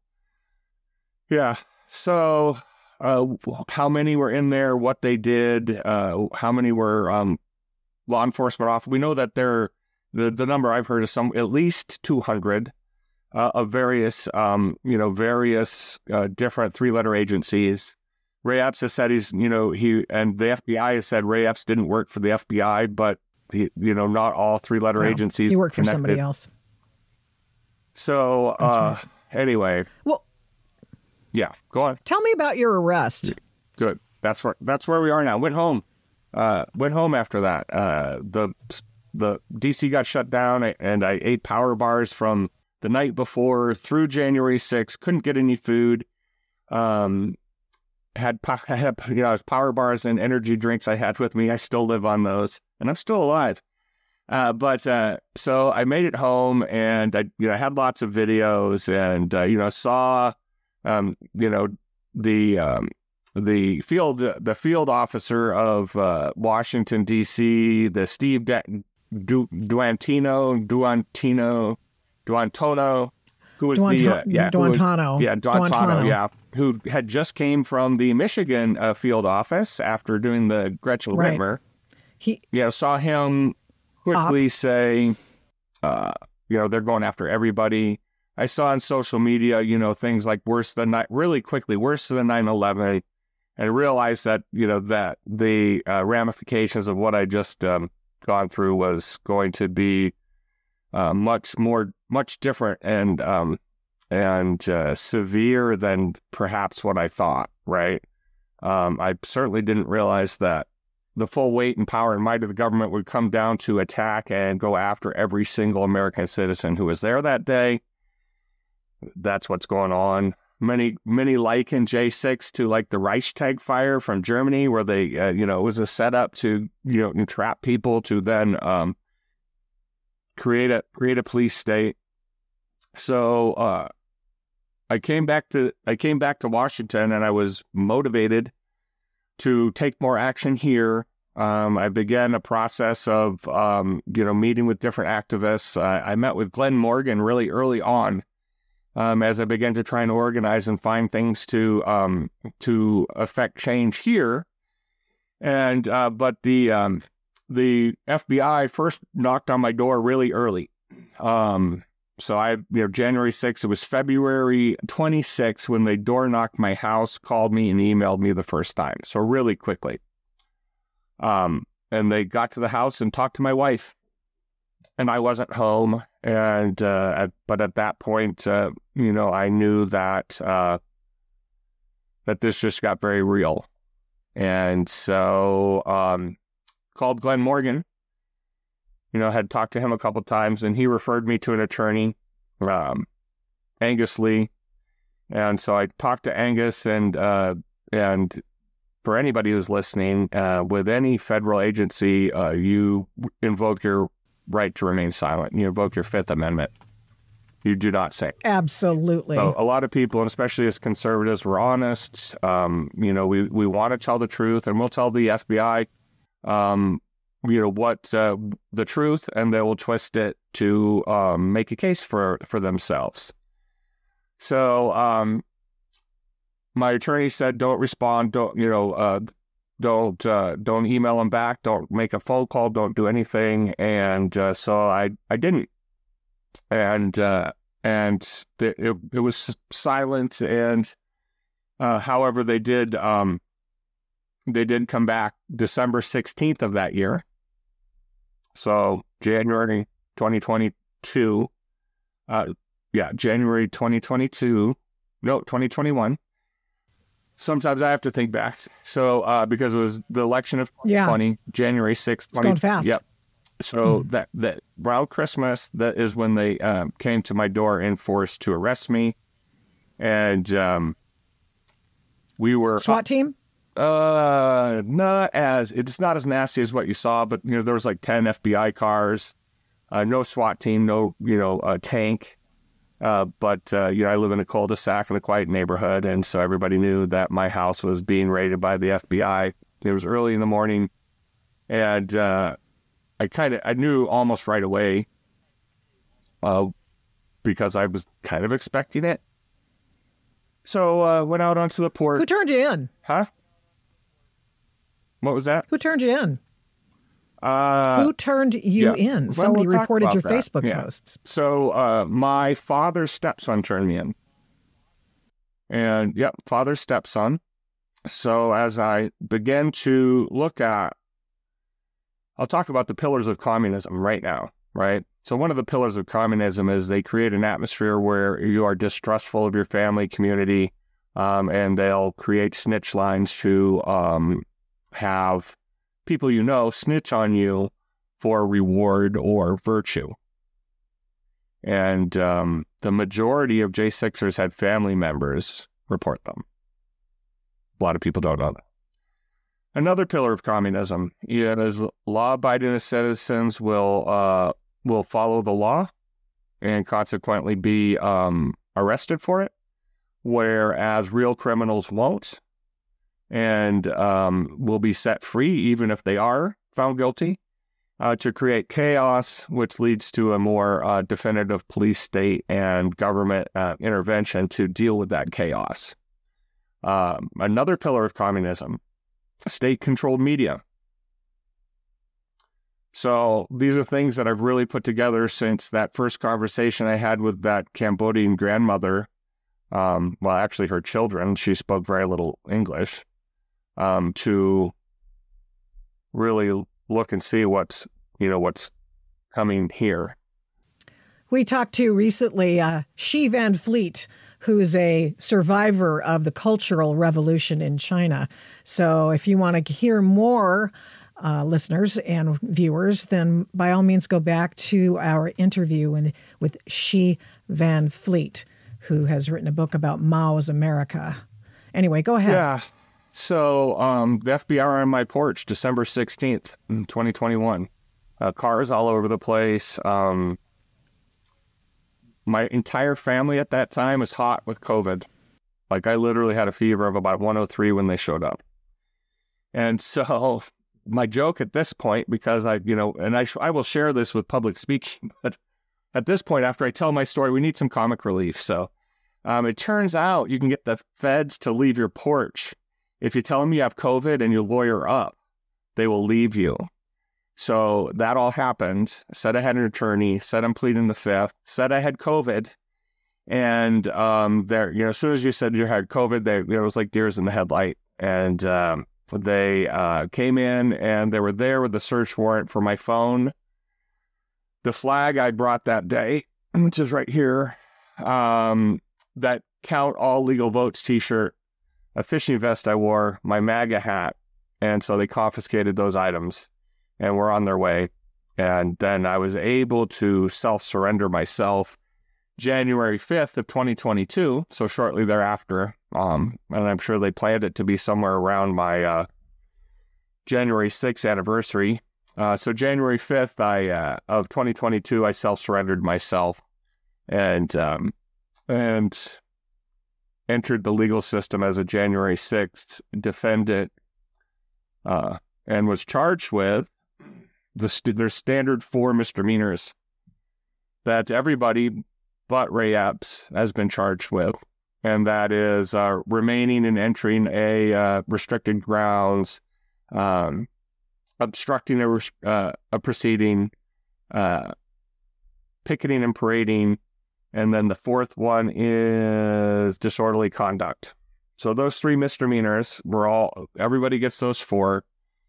how many were in there? What they did? How many were law enforcement officers? We know that the number I've heard is at least 200 of various different three-letter agencies. Ray Epps has said and the FBI has said Ray Epps didn't work for the FBI, but not all three-letter agencies. He worked for somebody else. So right. Anyway. Well, yeah, go on. Tell me about your arrest. Good. That's where we are now. Went home. Went home after that. The DC got shut down, and I ate power bars from the night before through January 6th. Couldn't get any food. Had power bars and energy drinks I had with me. I still live on those, and I'm still alive. So I made it home, and I had lots of videos, and saw the field officer of Washington D.C., the Steve Duantino, who was Duantano, who had just came from the Michigan field office after doing the Gretchen Whitmer. He saw him quickly say, they're going after everybody. I saw on social media, things like worse than 9/11, and realized that, that the ramifications of what I just gone through was going to be much different and severe than perhaps what I thought, right? I certainly didn't realize that the full weight and power and might of the government would come down to attack and go after every single American citizen who was there that day. That's what's going on. Many liken J6 to like the Reichstag fire from Germany, where they, it was a setup to, entrap people to then create a police state. So I came back to Washington, and I was motivated to take more action here. I began a process of meeting with different activists. I met with Glenn Morgan really early on. As I began to try and organize and find things to affect change here, and but the FBI first knocked on my door really early. So January 6th, it was February 26th when they door knocked my house, called me, and emailed me the first time. So really quickly, and they got to the house and talked to my wife. And I wasn't home, and but at that point, I knew that that this just got very real, and so called Glenn Morgan. Had talked to him a couple of times, and he referred me to an attorney, Angus Lee, and so I talked to Angus, and for anybody who's listening, with any federal agency, you invoke your right to remain silent. You invoke your Fifth Amendment. You do not say. Absolutely. So a lot of people, and especially as conservatives, we're honest. We want to tell the truth, and we'll tell the FBI, what the truth, and they will twist it to make a case for themselves. So my attorney said, don't respond. Don't email them back. Don't make a phone call. Don't do anything. And so I didn't. And it was silent. And however, they did come back December 16th of that year. So January 2022. January 2022. No, 2021. Sometimes I have to think back. So because it was the election of 2020, January 6th. It's going fast. Yep. So that around Christmas, that is when they came to my door in force to arrest me. And we were... SWAT team? It's not as nasty as what you saw, but there was like 10 FBI cars, no SWAT team, no tank. But I live in a cul-de-sac in a quiet neighborhood, and so everybody knew that my house was being raided by the FBI. It was early in the morning, and I knew almost right away, because I was kind of expecting it. So went out onto the porch. Who turned you in? Huh? What was that? Who turned you in? Who turned you in? Somebody reported your Facebook posts. So my father's stepson turned me in. And father's stepson. So as I began to look at, I'll talk about the pillars of communism right now, right? So one of the pillars of communism is they create an atmosphere where you are distrustful of your family, community, and they'll create snitch lines to have people you know snitch on you for reward or virtue. And the majority of J6ers had family members report them. A lot of people don't know that. Another pillar of communism is law-abiding citizens will follow the law and consequently be arrested for it, whereas real criminals won't and will be set free even if they are found guilty, to create chaos, which leads to a more definitive police state and government intervention to deal with that chaos. Another pillar of communism, state-controlled media. So these are things that I've really put together since that first conversation I had with that Cambodian grandmother. Well, actually her children, she spoke very little English, to really look and see what's coming here. We talked to recently Xi Van Fleet, who's a survivor of the Cultural Revolution in China. So if you want to hear more, listeners and viewers, then by all means go back to our interview with Xi Van Fleet, who has written a book about Mao's America. Anyway, go ahead. Yeah. So the FBI on my porch, December 16th, 2021. Cars all over the place. My entire family at that time was hot with COVID. Like I literally had a fever of about 103 when they showed up. And so my joke at this point, because I will share this with public speaking, but at this point, after I tell my story, we need some comic relief. So it turns out you can get the feds to leave your porch. If you tell them you have COVID and you lawyer up, they will leave you. So that all happened. Said I had an attorney, said I'm pleading the fifth, said I had COVID. And as soon as you said you had COVID, it was like deers in the headlight. And they came in and they were there with the search warrant for my phone. The flag I brought that day, which is right here, that Count All Legal Votes t-shirt, a fishing vest I wore, my MAGA hat. And so they confiscated those items and were on their way. And then I was able to self-surrender myself January 5th of 2022, so shortly thereafter. And I'm sure they planned it to be somewhere around my January 6th anniversary. So January 5th of 2022, I self-surrendered myself and entered the legal system as a January 6th defendant, and was charged with their standard 4 misdemeanors that everybody but Ray Epps has been charged with. And that is remaining and entering a restricted grounds, obstructing a proceeding, picketing and parading, and then the fourth one is disorderly conduct. So those 3 misdemeanors everybody gets those 4.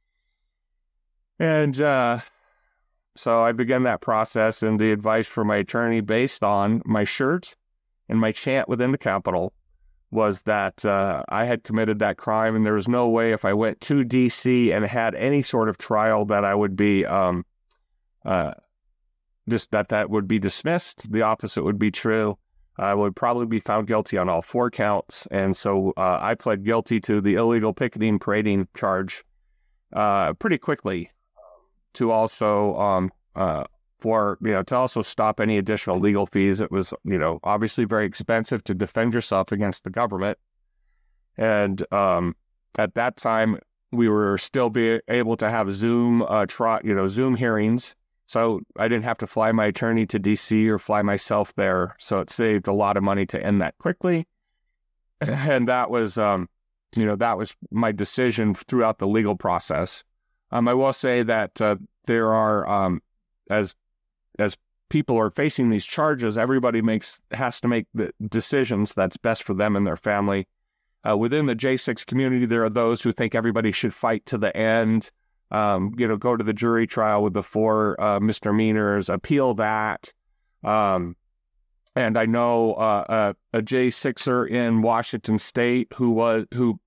And so I began that process, and the advice from my attorney based on my shirt and my chant within the Capitol was that I had committed that crime, and there was no way if I went to D.C. and had any sort of trial that I would be that would be dismissed. The opposite would be true. I would probably be found guilty on all 4 counts, and so I pled guilty to the illegal picketing parading charge pretty quickly, to also to also stop any additional legal fees. It was, obviously very expensive to defend yourself against the government. And at that time, we were still able to have Zoom hearings. So I didn't have to fly my attorney to D.C. or fly myself there. So it saved a lot of money to end that quickly. And that was, that was my decision throughout the legal process. I will say that there are, as people are facing these charges, everybody has to make the decisions that's best for them and their family. Within the J6 community, there are those who think everybody should fight to the end, go to the jury trial with the 4 misdemeanors, appeal that. And I know a J6er in Washington State who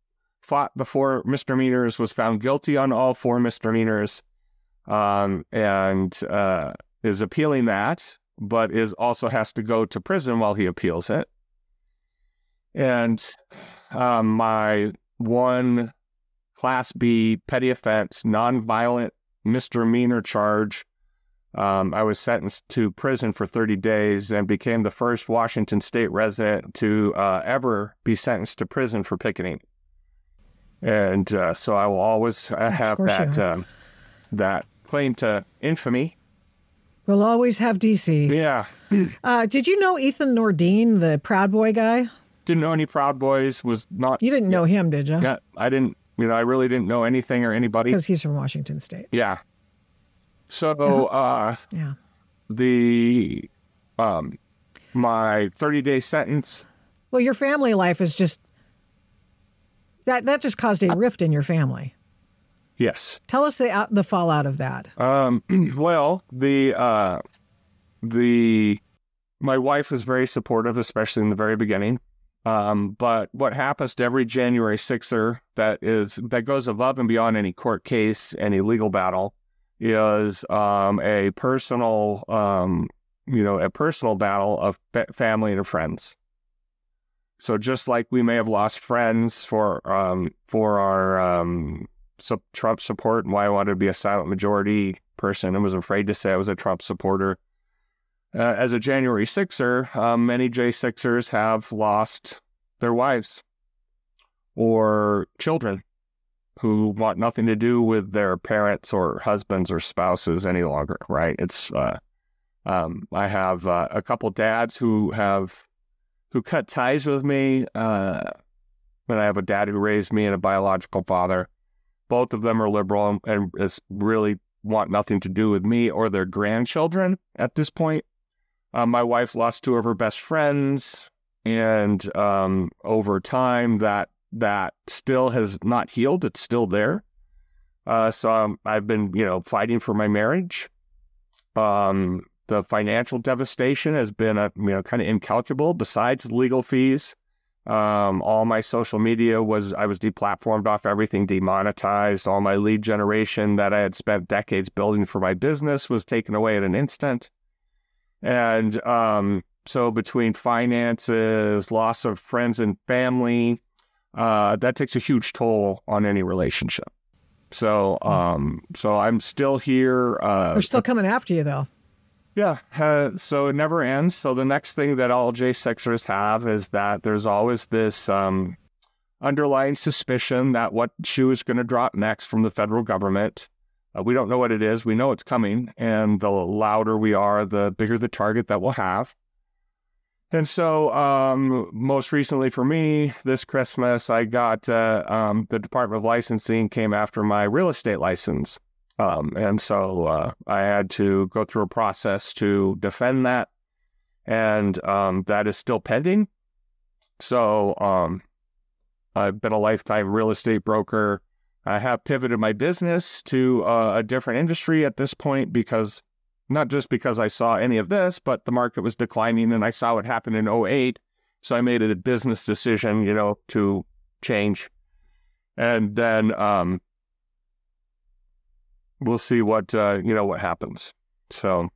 fought the 4 misdemeanors, was found guilty on all 4 misdemeanors, and is appealing that, but also has to go to prison while he appeals it. And my one Class B petty offense, nonviolent misdemeanor charge, I was sentenced to prison for 30 days and became the first Washington State resident to ever be sentenced to prison for picketing. And so I will always have that claim to infamy. We'll always have DC. Yeah. Did you know Ethan Nordine, the Proud Boy guy? Didn't know any Proud Boys. Was not. You didn't know him, did you? Yeah, I didn't. I really didn't know anything or anybody. Because he's from Washington State. Yeah. So, my 30-day sentence. Well, your family life is just that just caused a rift in your family. Yes. Tell us the fallout of that. Well, my wife was very supportive, especially in the very beginning. But what happens to every January 6er that goes above and beyond any court case, any legal battle, is a personal battle of family and friends. So just like we may have lost friends for our Trump support and why I wanted to be a silent majority person and was afraid to say I was a Trump supporter. As a January 6er, many J6ers have lost their wives or children who want nothing to do with their parents or husbands or spouses any longer, right? It's I have a couple dads who cut ties with me, and I have a dad who raised me and a biological father. Both of them are liberal and really want nothing to do with me or their grandchildren at this point. My wife lost 2 of her best friends, and over time that still has not healed. It's still there. So I've been, fighting for my marriage. The financial devastation has been, kind of incalculable. Besides legal fees, all my social media I was deplatformed off everything, demonetized. All my lead generation that I had spent decades building for my business was taken away at an instant. And so between finances, loss of friends and family, that takes a huge toll on any relationship. So I'm still here. They're still coming after you, though. Yeah. So it never ends. So the next thing that all J6ers have is that there's always this underlying suspicion that what shoe is going to drop next from the federal government. We don't know what it is. We know it's coming. And the louder we are, the bigger the target that we'll have. And so most recently for me, this Christmas, I got the Department of Licensing came after my real estate license. And so I had to go through a process to defend that. And that is still pending. So I've been a lifetime real estate broker. I have pivoted my business to a different industry at this point because not just because I saw any of this, but the market was declining and I saw what happened in 2008. So I made a business decision, to change. And then we'll see what happens. So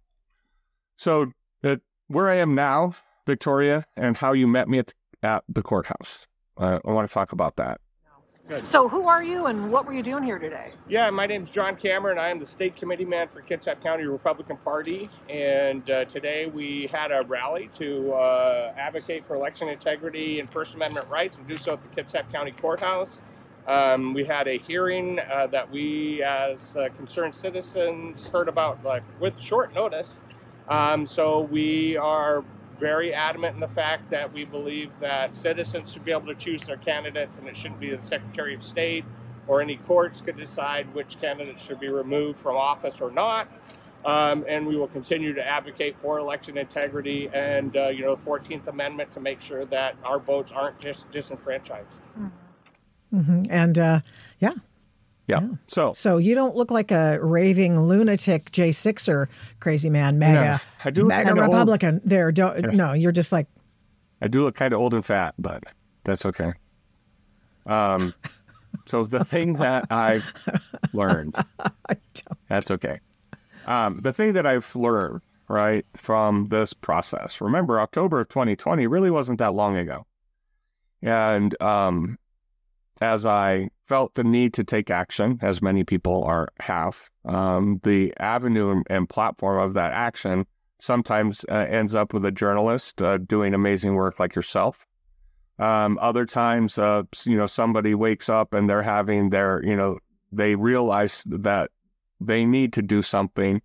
where I am now, Victoria, and how you met me at the courthouse. I want to talk about that. Good. So who are you and what were you doing here today? Yeah, my name is John Cameron. I am the state committee man for Kitsap County Republican Party. And today we had a rally to advocate for election integrity and First Amendment rights and do so at the Kitsap County Courthouse. We had a hearing that we as concerned citizens heard about with short notice. So we are very adamant in the fact that we believe that citizens should be able to choose their candidates and it shouldn't be the Secretary of State or any courts could decide which candidates should be removed from office or not. And we will continue to advocate for election integrity and, the 14th Amendment to make sure that our votes aren't just disenfranchised. Mm-hmm. And, yeah. So you don't look like a raving lunatic J6er crazy man, MAGA Republican. No, you're just like. I do look kind of old and fat, but that's okay. So the thing that I've learned, that's okay. The thing that I've learned, right, from this process, remember, October of 2020 really wasn't that long ago. And as I felt the need to take action, as many people have, the avenue and platform of that action sometimes ends up with a journalist doing amazing work like yourself. Other times, somebody wakes up and they're having they realize that they need to do something.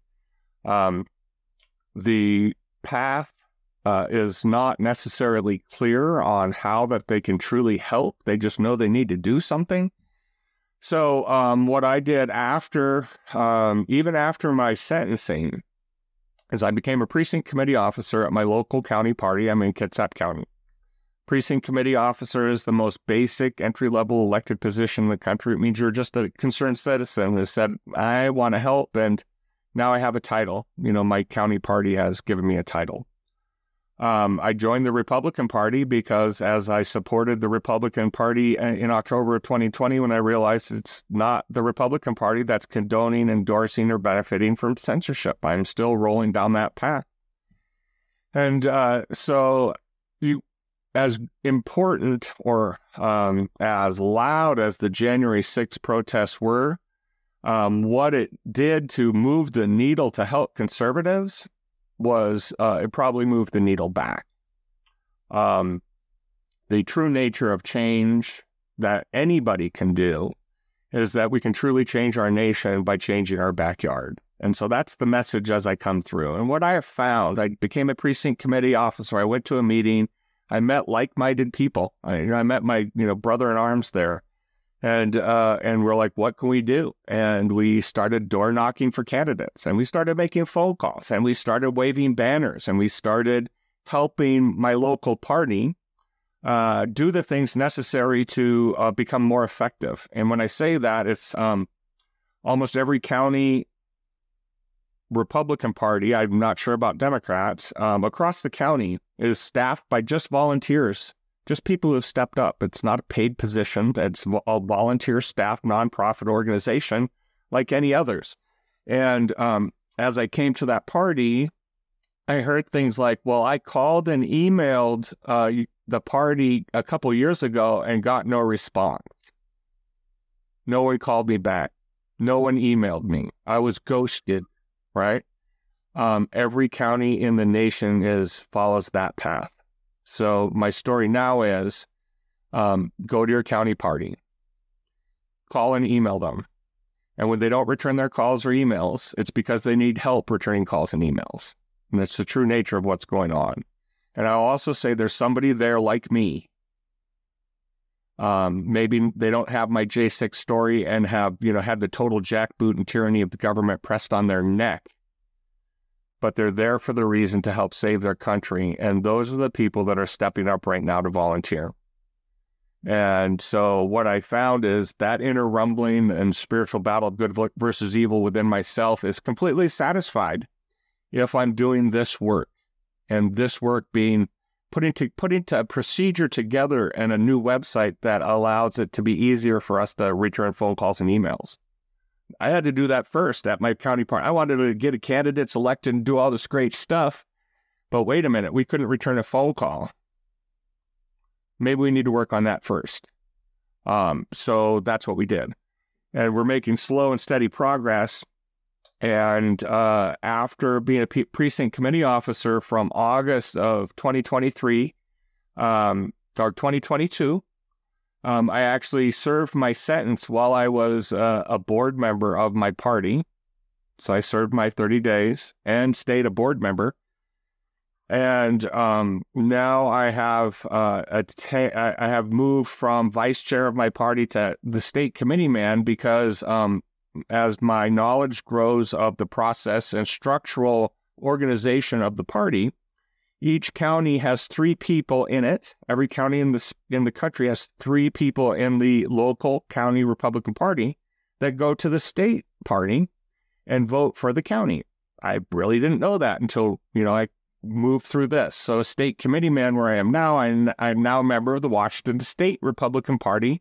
The path is not necessarily clear on how that they can truly help. They just know they need to do something. So what I did even after my sentencing, is I became a precinct committee officer at my local county party. I'm in Kitsap County. Precinct committee officer is the most basic entry-level elected position in the country. It means you're just a concerned citizen who said, I want to help, and now I have a title. My county party has given me a title. I joined the Republican Party because as I supported the Republican Party in October of 2020, when I realized it's not the Republican Party that's condoning, endorsing, or benefiting from censorship, I'm still rolling down that path. And so as important or as loud as the January 6th protests were, what it did to move the needle to help conservatives was it probably moved the needle back. The true nature of change that anybody can do is that we can truly change our nation by changing our backyard. And so that's the message as I come through. And what I have found, I became a precinct committee officer. I went to a meeting. I met like-minded people. I met my brother in arms there. And we're like, what can we do? And we started door knocking for candidates, and we started making phone calls, and we started waving banners, and we started helping my local party do the things necessary to become more effective. And when I say that, it's almost every county Republican Party, I'm not sure about Democrats, across the county is staffed by just volunteers. Just people who have stepped up. It's not a paid position. It's a volunteer staff nonprofit organization like any others. And as I came to that party, I heard things like, well, I called and emailed the party a couple years ago and got no response. No one called me back. No one emailed me. I was ghosted, right? Every county in the nation follows that path. So my story now is go to your county party, call and email them. And when they don't return their calls or emails, it's because they need help returning calls and emails. And that's the true nature of what's going on. And I'll also say there's somebody there like me. Maybe they don't have my J6 story and have had the total jackboot and tyranny of the government pressed on their neck. But they're there for the reason to help save their country. And those are the people that are stepping up right now to volunteer. And so what I found is that inner rumbling and spiritual battle of good versus evil within myself is completely satisfied if I'm doing this work. And this work being putting a procedure together and a new website that allows it to be easier for us to return phone calls and emails. I had to do that first at my county party. I wanted to get a candidate elected and do all this great stuff. But wait a minute, we couldn't return a phone call. Maybe we need to work on that first. So that's what we did. And we're making slow and steady progress. And after being a precinct committee officer from August of 2023 or 2022, I actually served my sentence while I was a board member of my party. So I served my 30 days and stayed a board member. And now I have I have moved from vice chair of my party to the state committee man because as my knowledge grows of the process and structural organization of the party, each county has 3 people in it. Every county in the country has 3 people in the local county Republican Party that go to the state party and vote for the county. I really didn't know that until, I moved through this. So a state committee man where I am now, I'm now a member of the Washington State Republican Party,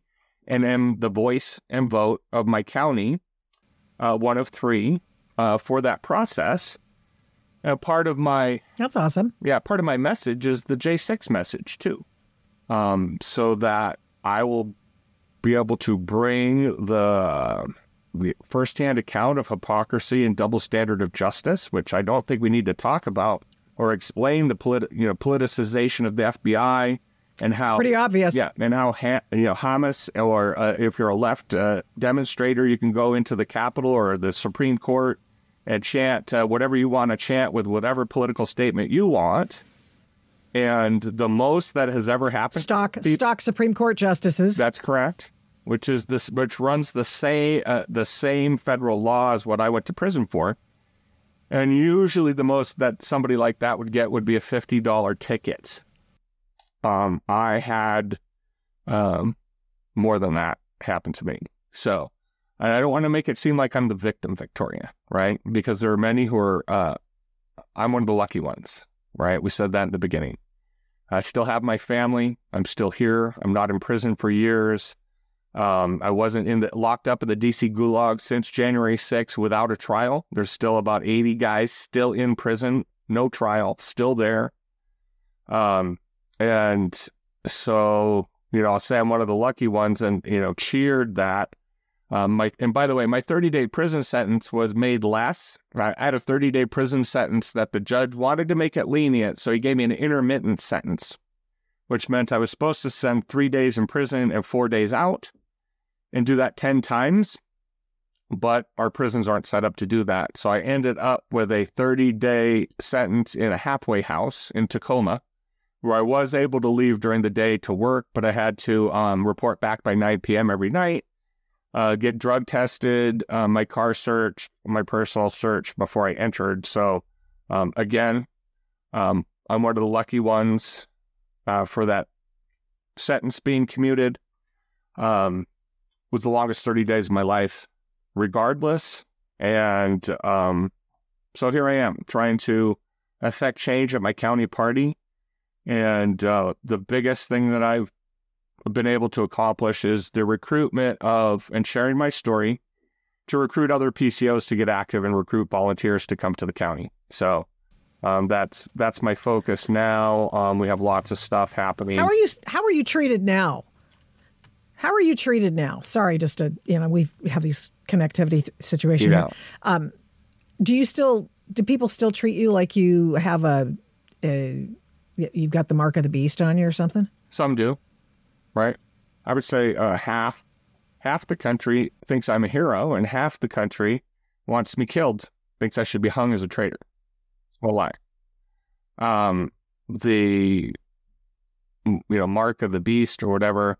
and am the voice and vote of my county, one of three, for that process. Part of my... That's awesome. Yeah, part of my message is the J6 message, too. So that I will be able to bring the firsthand account of hypocrisy and double standard of justice, which I don't think we need to talk about or explain the politicization of the FBI and how... It's pretty obvious. Yeah, and how Hamas, or if you're a left demonstrator, you can go into the Capitol or the Supreme Court and chant whatever you want to chant with whatever political statement you want. And the most that has ever happened... Stock Supreme Court justices. That's correct. Which runs the same federal law as what I went to prison for. And usually the most that somebody like that would get would be a $50 ticket. I had more than that happen to me. So I don't want to make it seem like I'm the victim, Victoria, right? Because there are many who are, I'm one of the lucky ones, right? We said that in the beginning. I still have my family. I'm still here. I'm not in prison for years. I wasn't locked up in the DC gulag since January 6th without a trial. There's still about 80 guys still in prison, no trial, still there. And so, I'll say I'm one of the lucky ones, and, cheered that. And by the way, my 30-day prison sentence was made less. I had a 30-day prison sentence that the judge wanted to make it lenient, so he gave me an intermittent sentence, which meant I was supposed to spend 3 days in prison and 4 days out and do that 10 times, but our prisons aren't set up to do that. So I ended up with a 30-day sentence in a halfway house in Tacoma, where I was able to leave during the day to work, but I had to report back by 9 p.m. every night, get drug tested, my car searched, my personal search before I entered. So again, I'm one of the lucky ones for that sentence being commuted. Was the longest 30 days of my life, regardless. And so here I am, trying to affect change at my county party. And the biggest thing that I've been able to accomplish is the recruitment of and sharing my story to recruit other PCOs to get active and recruit volunteers to come to the county. So that's my focus now. We have lots of stuff happening. How are you treated now? How are you treated now? Sorry, just to, we have these connectivity situation here. Do people still treat you like you have you've got the mark of the beast on you or something? Some do, right? I would say half the country thinks I'm a hero, and half the country wants me killed, thinks I should be hung as a traitor. Well, lie. The mark of the beast or whatever.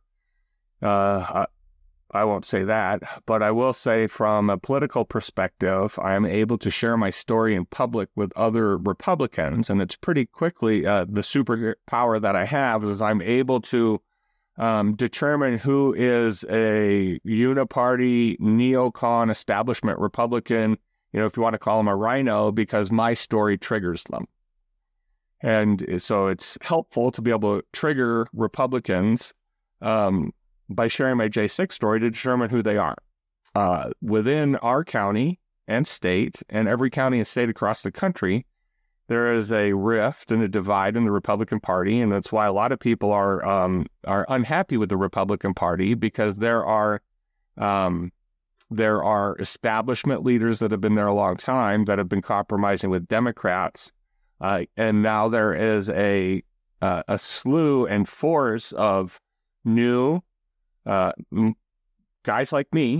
I won't say that, but I will say from a political perspective, I am able to share my story in public with other Republicans, and it's pretty quickly the superpower that I have is I'm able to determine who is a uniparty, neocon, establishment Republican, if you want to call them a rhino, because my story triggers them. And so it's helpful to be able to trigger Republicans by sharing my J6 story to determine who they are. Within our county and state, and every county and state across the country, there is a rift and a divide in the Republican Party, and that's why a lot of people are unhappy with the Republican Party, because there are establishment leaders that have been there a long time that have been compromising with Democrats, and now there is a slew and force of new guys like me,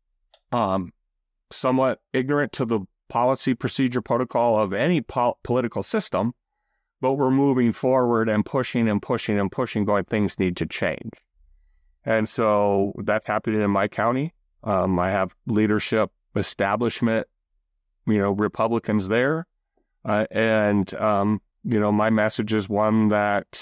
somewhat ignorant to the policy, procedure, protocol of any political system, but we're moving forward and pushing and pushing and pushing, going, things need to change. And so that's happening in my county. I have leadership, establishment, Republicans there. And my message is one that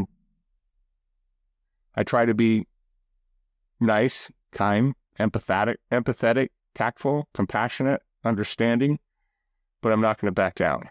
I try to be nice, kind, empathetic, tactful, compassionate, understanding, but I'm not going to back down.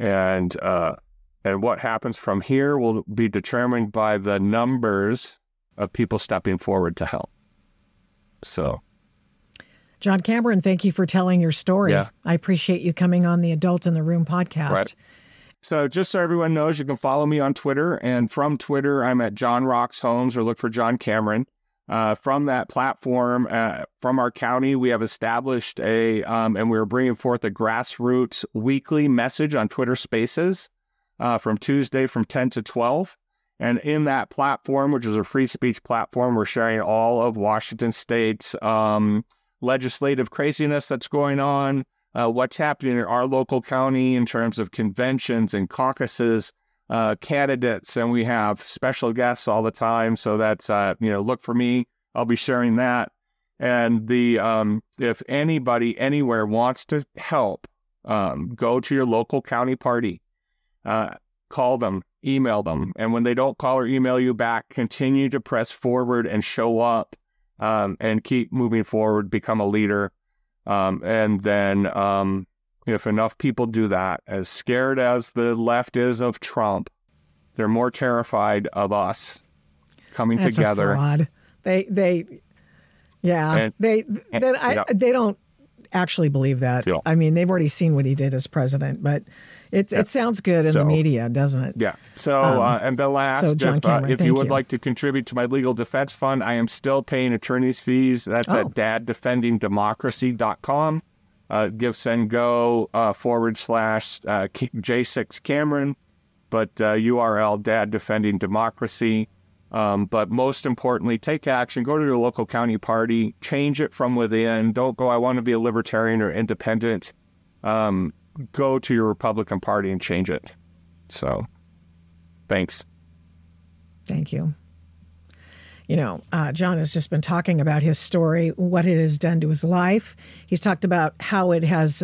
And what happens from here will be determined by the numbers of people stepping forward to help. So, John Cameron, thank you for telling your story. Yeah. I appreciate you coming on the Adult in the Room podcast. Right. So just so everyone knows, you can follow me on Twitter. And from Twitter, I'm at John Rocks Homes, or look for John Cameron. From that platform, from our county, we have established and we're bringing forth a grassroots weekly message on Twitter Spaces from Tuesday from 10 to 12. And in that platform, which is a free speech platform, we're sharing all of Washington State's legislative craziness that's going on, what's happening in our local county in terms of conventions and caucuses, candidates, and we have special guests all the time. So that's, look for me. I'll be sharing that. And if anybody anywhere wants to help, go to your local county party, call them, email them. And when they don't call or email you back, continue to press forward and show up, and keep moving forward, become a leader. And then, if enough people do that, as scared as the left is of Trump, they're more terrified of us coming That's together. A fraud. They don't actually believe that. Yeah. I mean, they've already seen what he did as president, but it sounds good in the media, doesn't it? Yeah. So, and the last, if you would like to contribute to my legal defense fund, I am still paying attorney's fees. That's at daddefendingdemocracy.com. Send go / J6 Cameron, but URL Dad Defending Democracy. But most importantly, take action. Go to your local county party. Change it from within. Don't go, I want to be a libertarian or independent. Go to your Republican Party and change it. So, thanks. Thank you. John has just been talking about his story, what it has done to his life. He's talked about how it has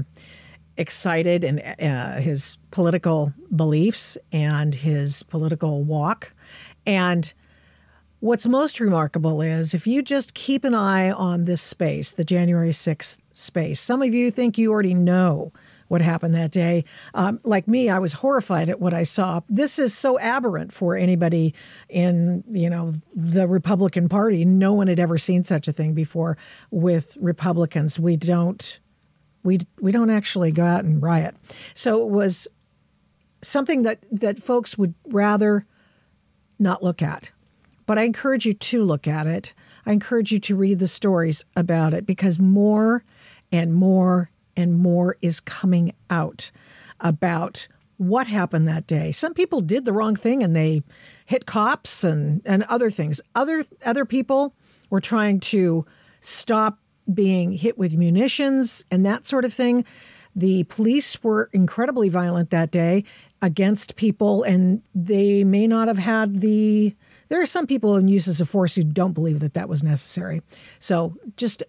excited and his political beliefs and his political walk. And what's most remarkable is if you just keep an eye on this space, the January 6th space, some of you think you already know what happened that day. Like me, I was horrified at what I saw. This is so aberrant for anybody in, the Republican Party. No one had ever seen such a thing before with Republicans. We don't actually go out and riot. So it was something that folks would rather not look at. But I encourage you to look at it. I encourage you to read the stories about it, because more and more and more is coming out about what happened that day. Some people did the wrong thing and they hit cops and other things. Other people were trying to stop being hit with munitions and that sort of thing. The police were incredibly violent that day against people, and they may not have had there are some people in uses of force who don't believe that was necessary. So just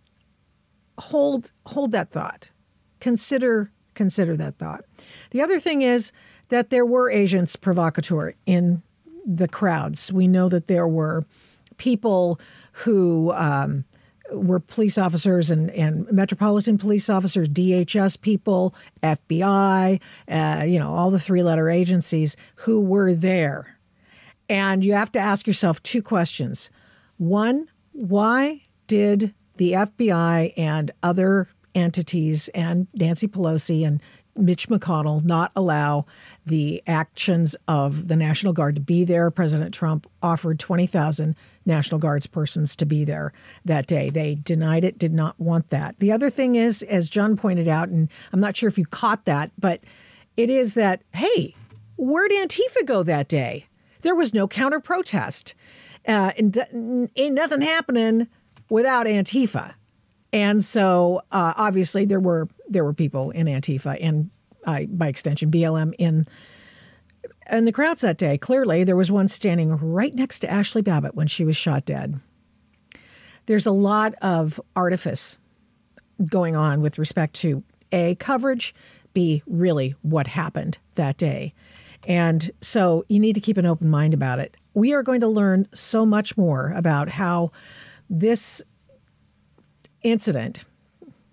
hold that thought. Consider that thought. The other thing is that there were agents provocateur in the crowds. We know that there were people who were police officers and Metropolitan Police officers, DHS people, FBI, all the three-letter agencies who were there. And you have to ask yourself two questions. One, why did the FBI and other entities and Nancy Pelosi and Mitch McConnell not allow the actions of the National Guard to be there? President Trump offered 20,000 National Guards persons to be there that day. They denied it, did not want that. The other thing is, as John pointed out, and I'm not sure if you caught that, but it is that, hey, where'd Antifa go that day? There was no counter protest. Ain't nothing happening without Antifa. And so obviously there were people in Antifa and by extension BLM in the crowds that day. Clearly there was one standing right next to Ashley Babbitt when she was shot dead. There's a lot of artifice going on with respect to A, coverage, B, really what happened that day. And so you need to keep an open mind about it. We are going to learn so much more about how this incident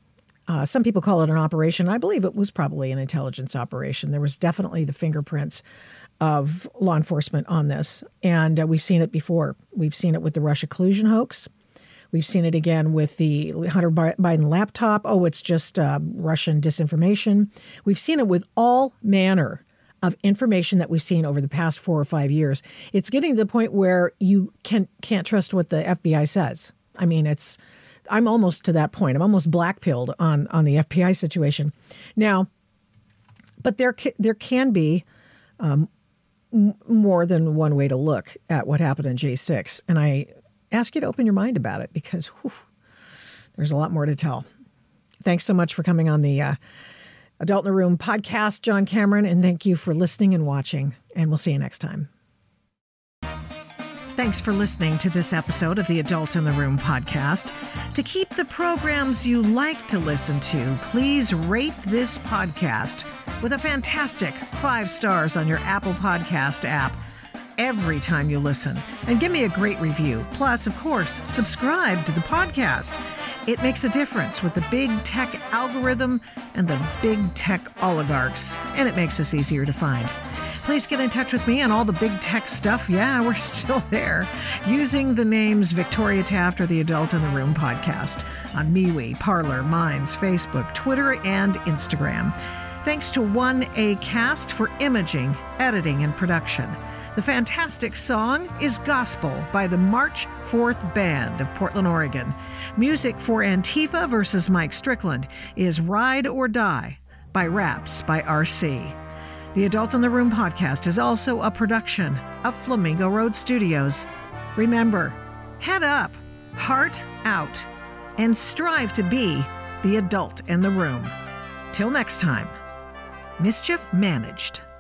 Some people call it an operation. I believe it was probably an intelligence operation. There was definitely the fingerprints of law enforcement on this. And we've seen it before. We've seen it with the Russia collusion hoax. We've seen it again with the Hunter Biden laptop. Oh, it's just Russian disinformation. We've seen it with all manner of information that we've seen over the past 4 or 5 years. It's getting to the point where you can't trust what the FBI says. I mean, I'm almost to that point. I'm almost black-pilled on the FBI situation. Now, but there can be more than one way to look at what happened in J6. And I ask you to open your mind about it because there's a lot more to tell. Thanks so much for coming on the Adult in the Room podcast, John Cameron, and thank you for listening and watching, and we'll see you next time. Thanks for listening to this episode of the Adult in the Room podcast. To keep the programs you like to listen to, please rate this podcast with a fantastic 5 stars on your Apple Podcast app every time you listen, and give me a great review. Plus, of course, subscribe to the podcast. It makes a difference with the big tech algorithm and the big tech oligarchs, and it makes us easier to find. Please get in touch with me on all the big tech stuff. Yeah, we're still there. Using the names Victoria Taft or the Adult in the Room podcast on MeWe, Parler, Minds, Facebook, Twitter, and Instagram. Thanks to 1ACast for imaging, editing, and production. The fantastic song is Gospel by the March 4th Band of Portland, Oregon. Music for Antifa versus Mike Strickland is Ride or Die by Raps by RC. The Adult in the Room podcast is also a production of Flamingo Road Studios. Remember, head up, heart out, and strive to be the adult in the room. Till next time, mischief managed.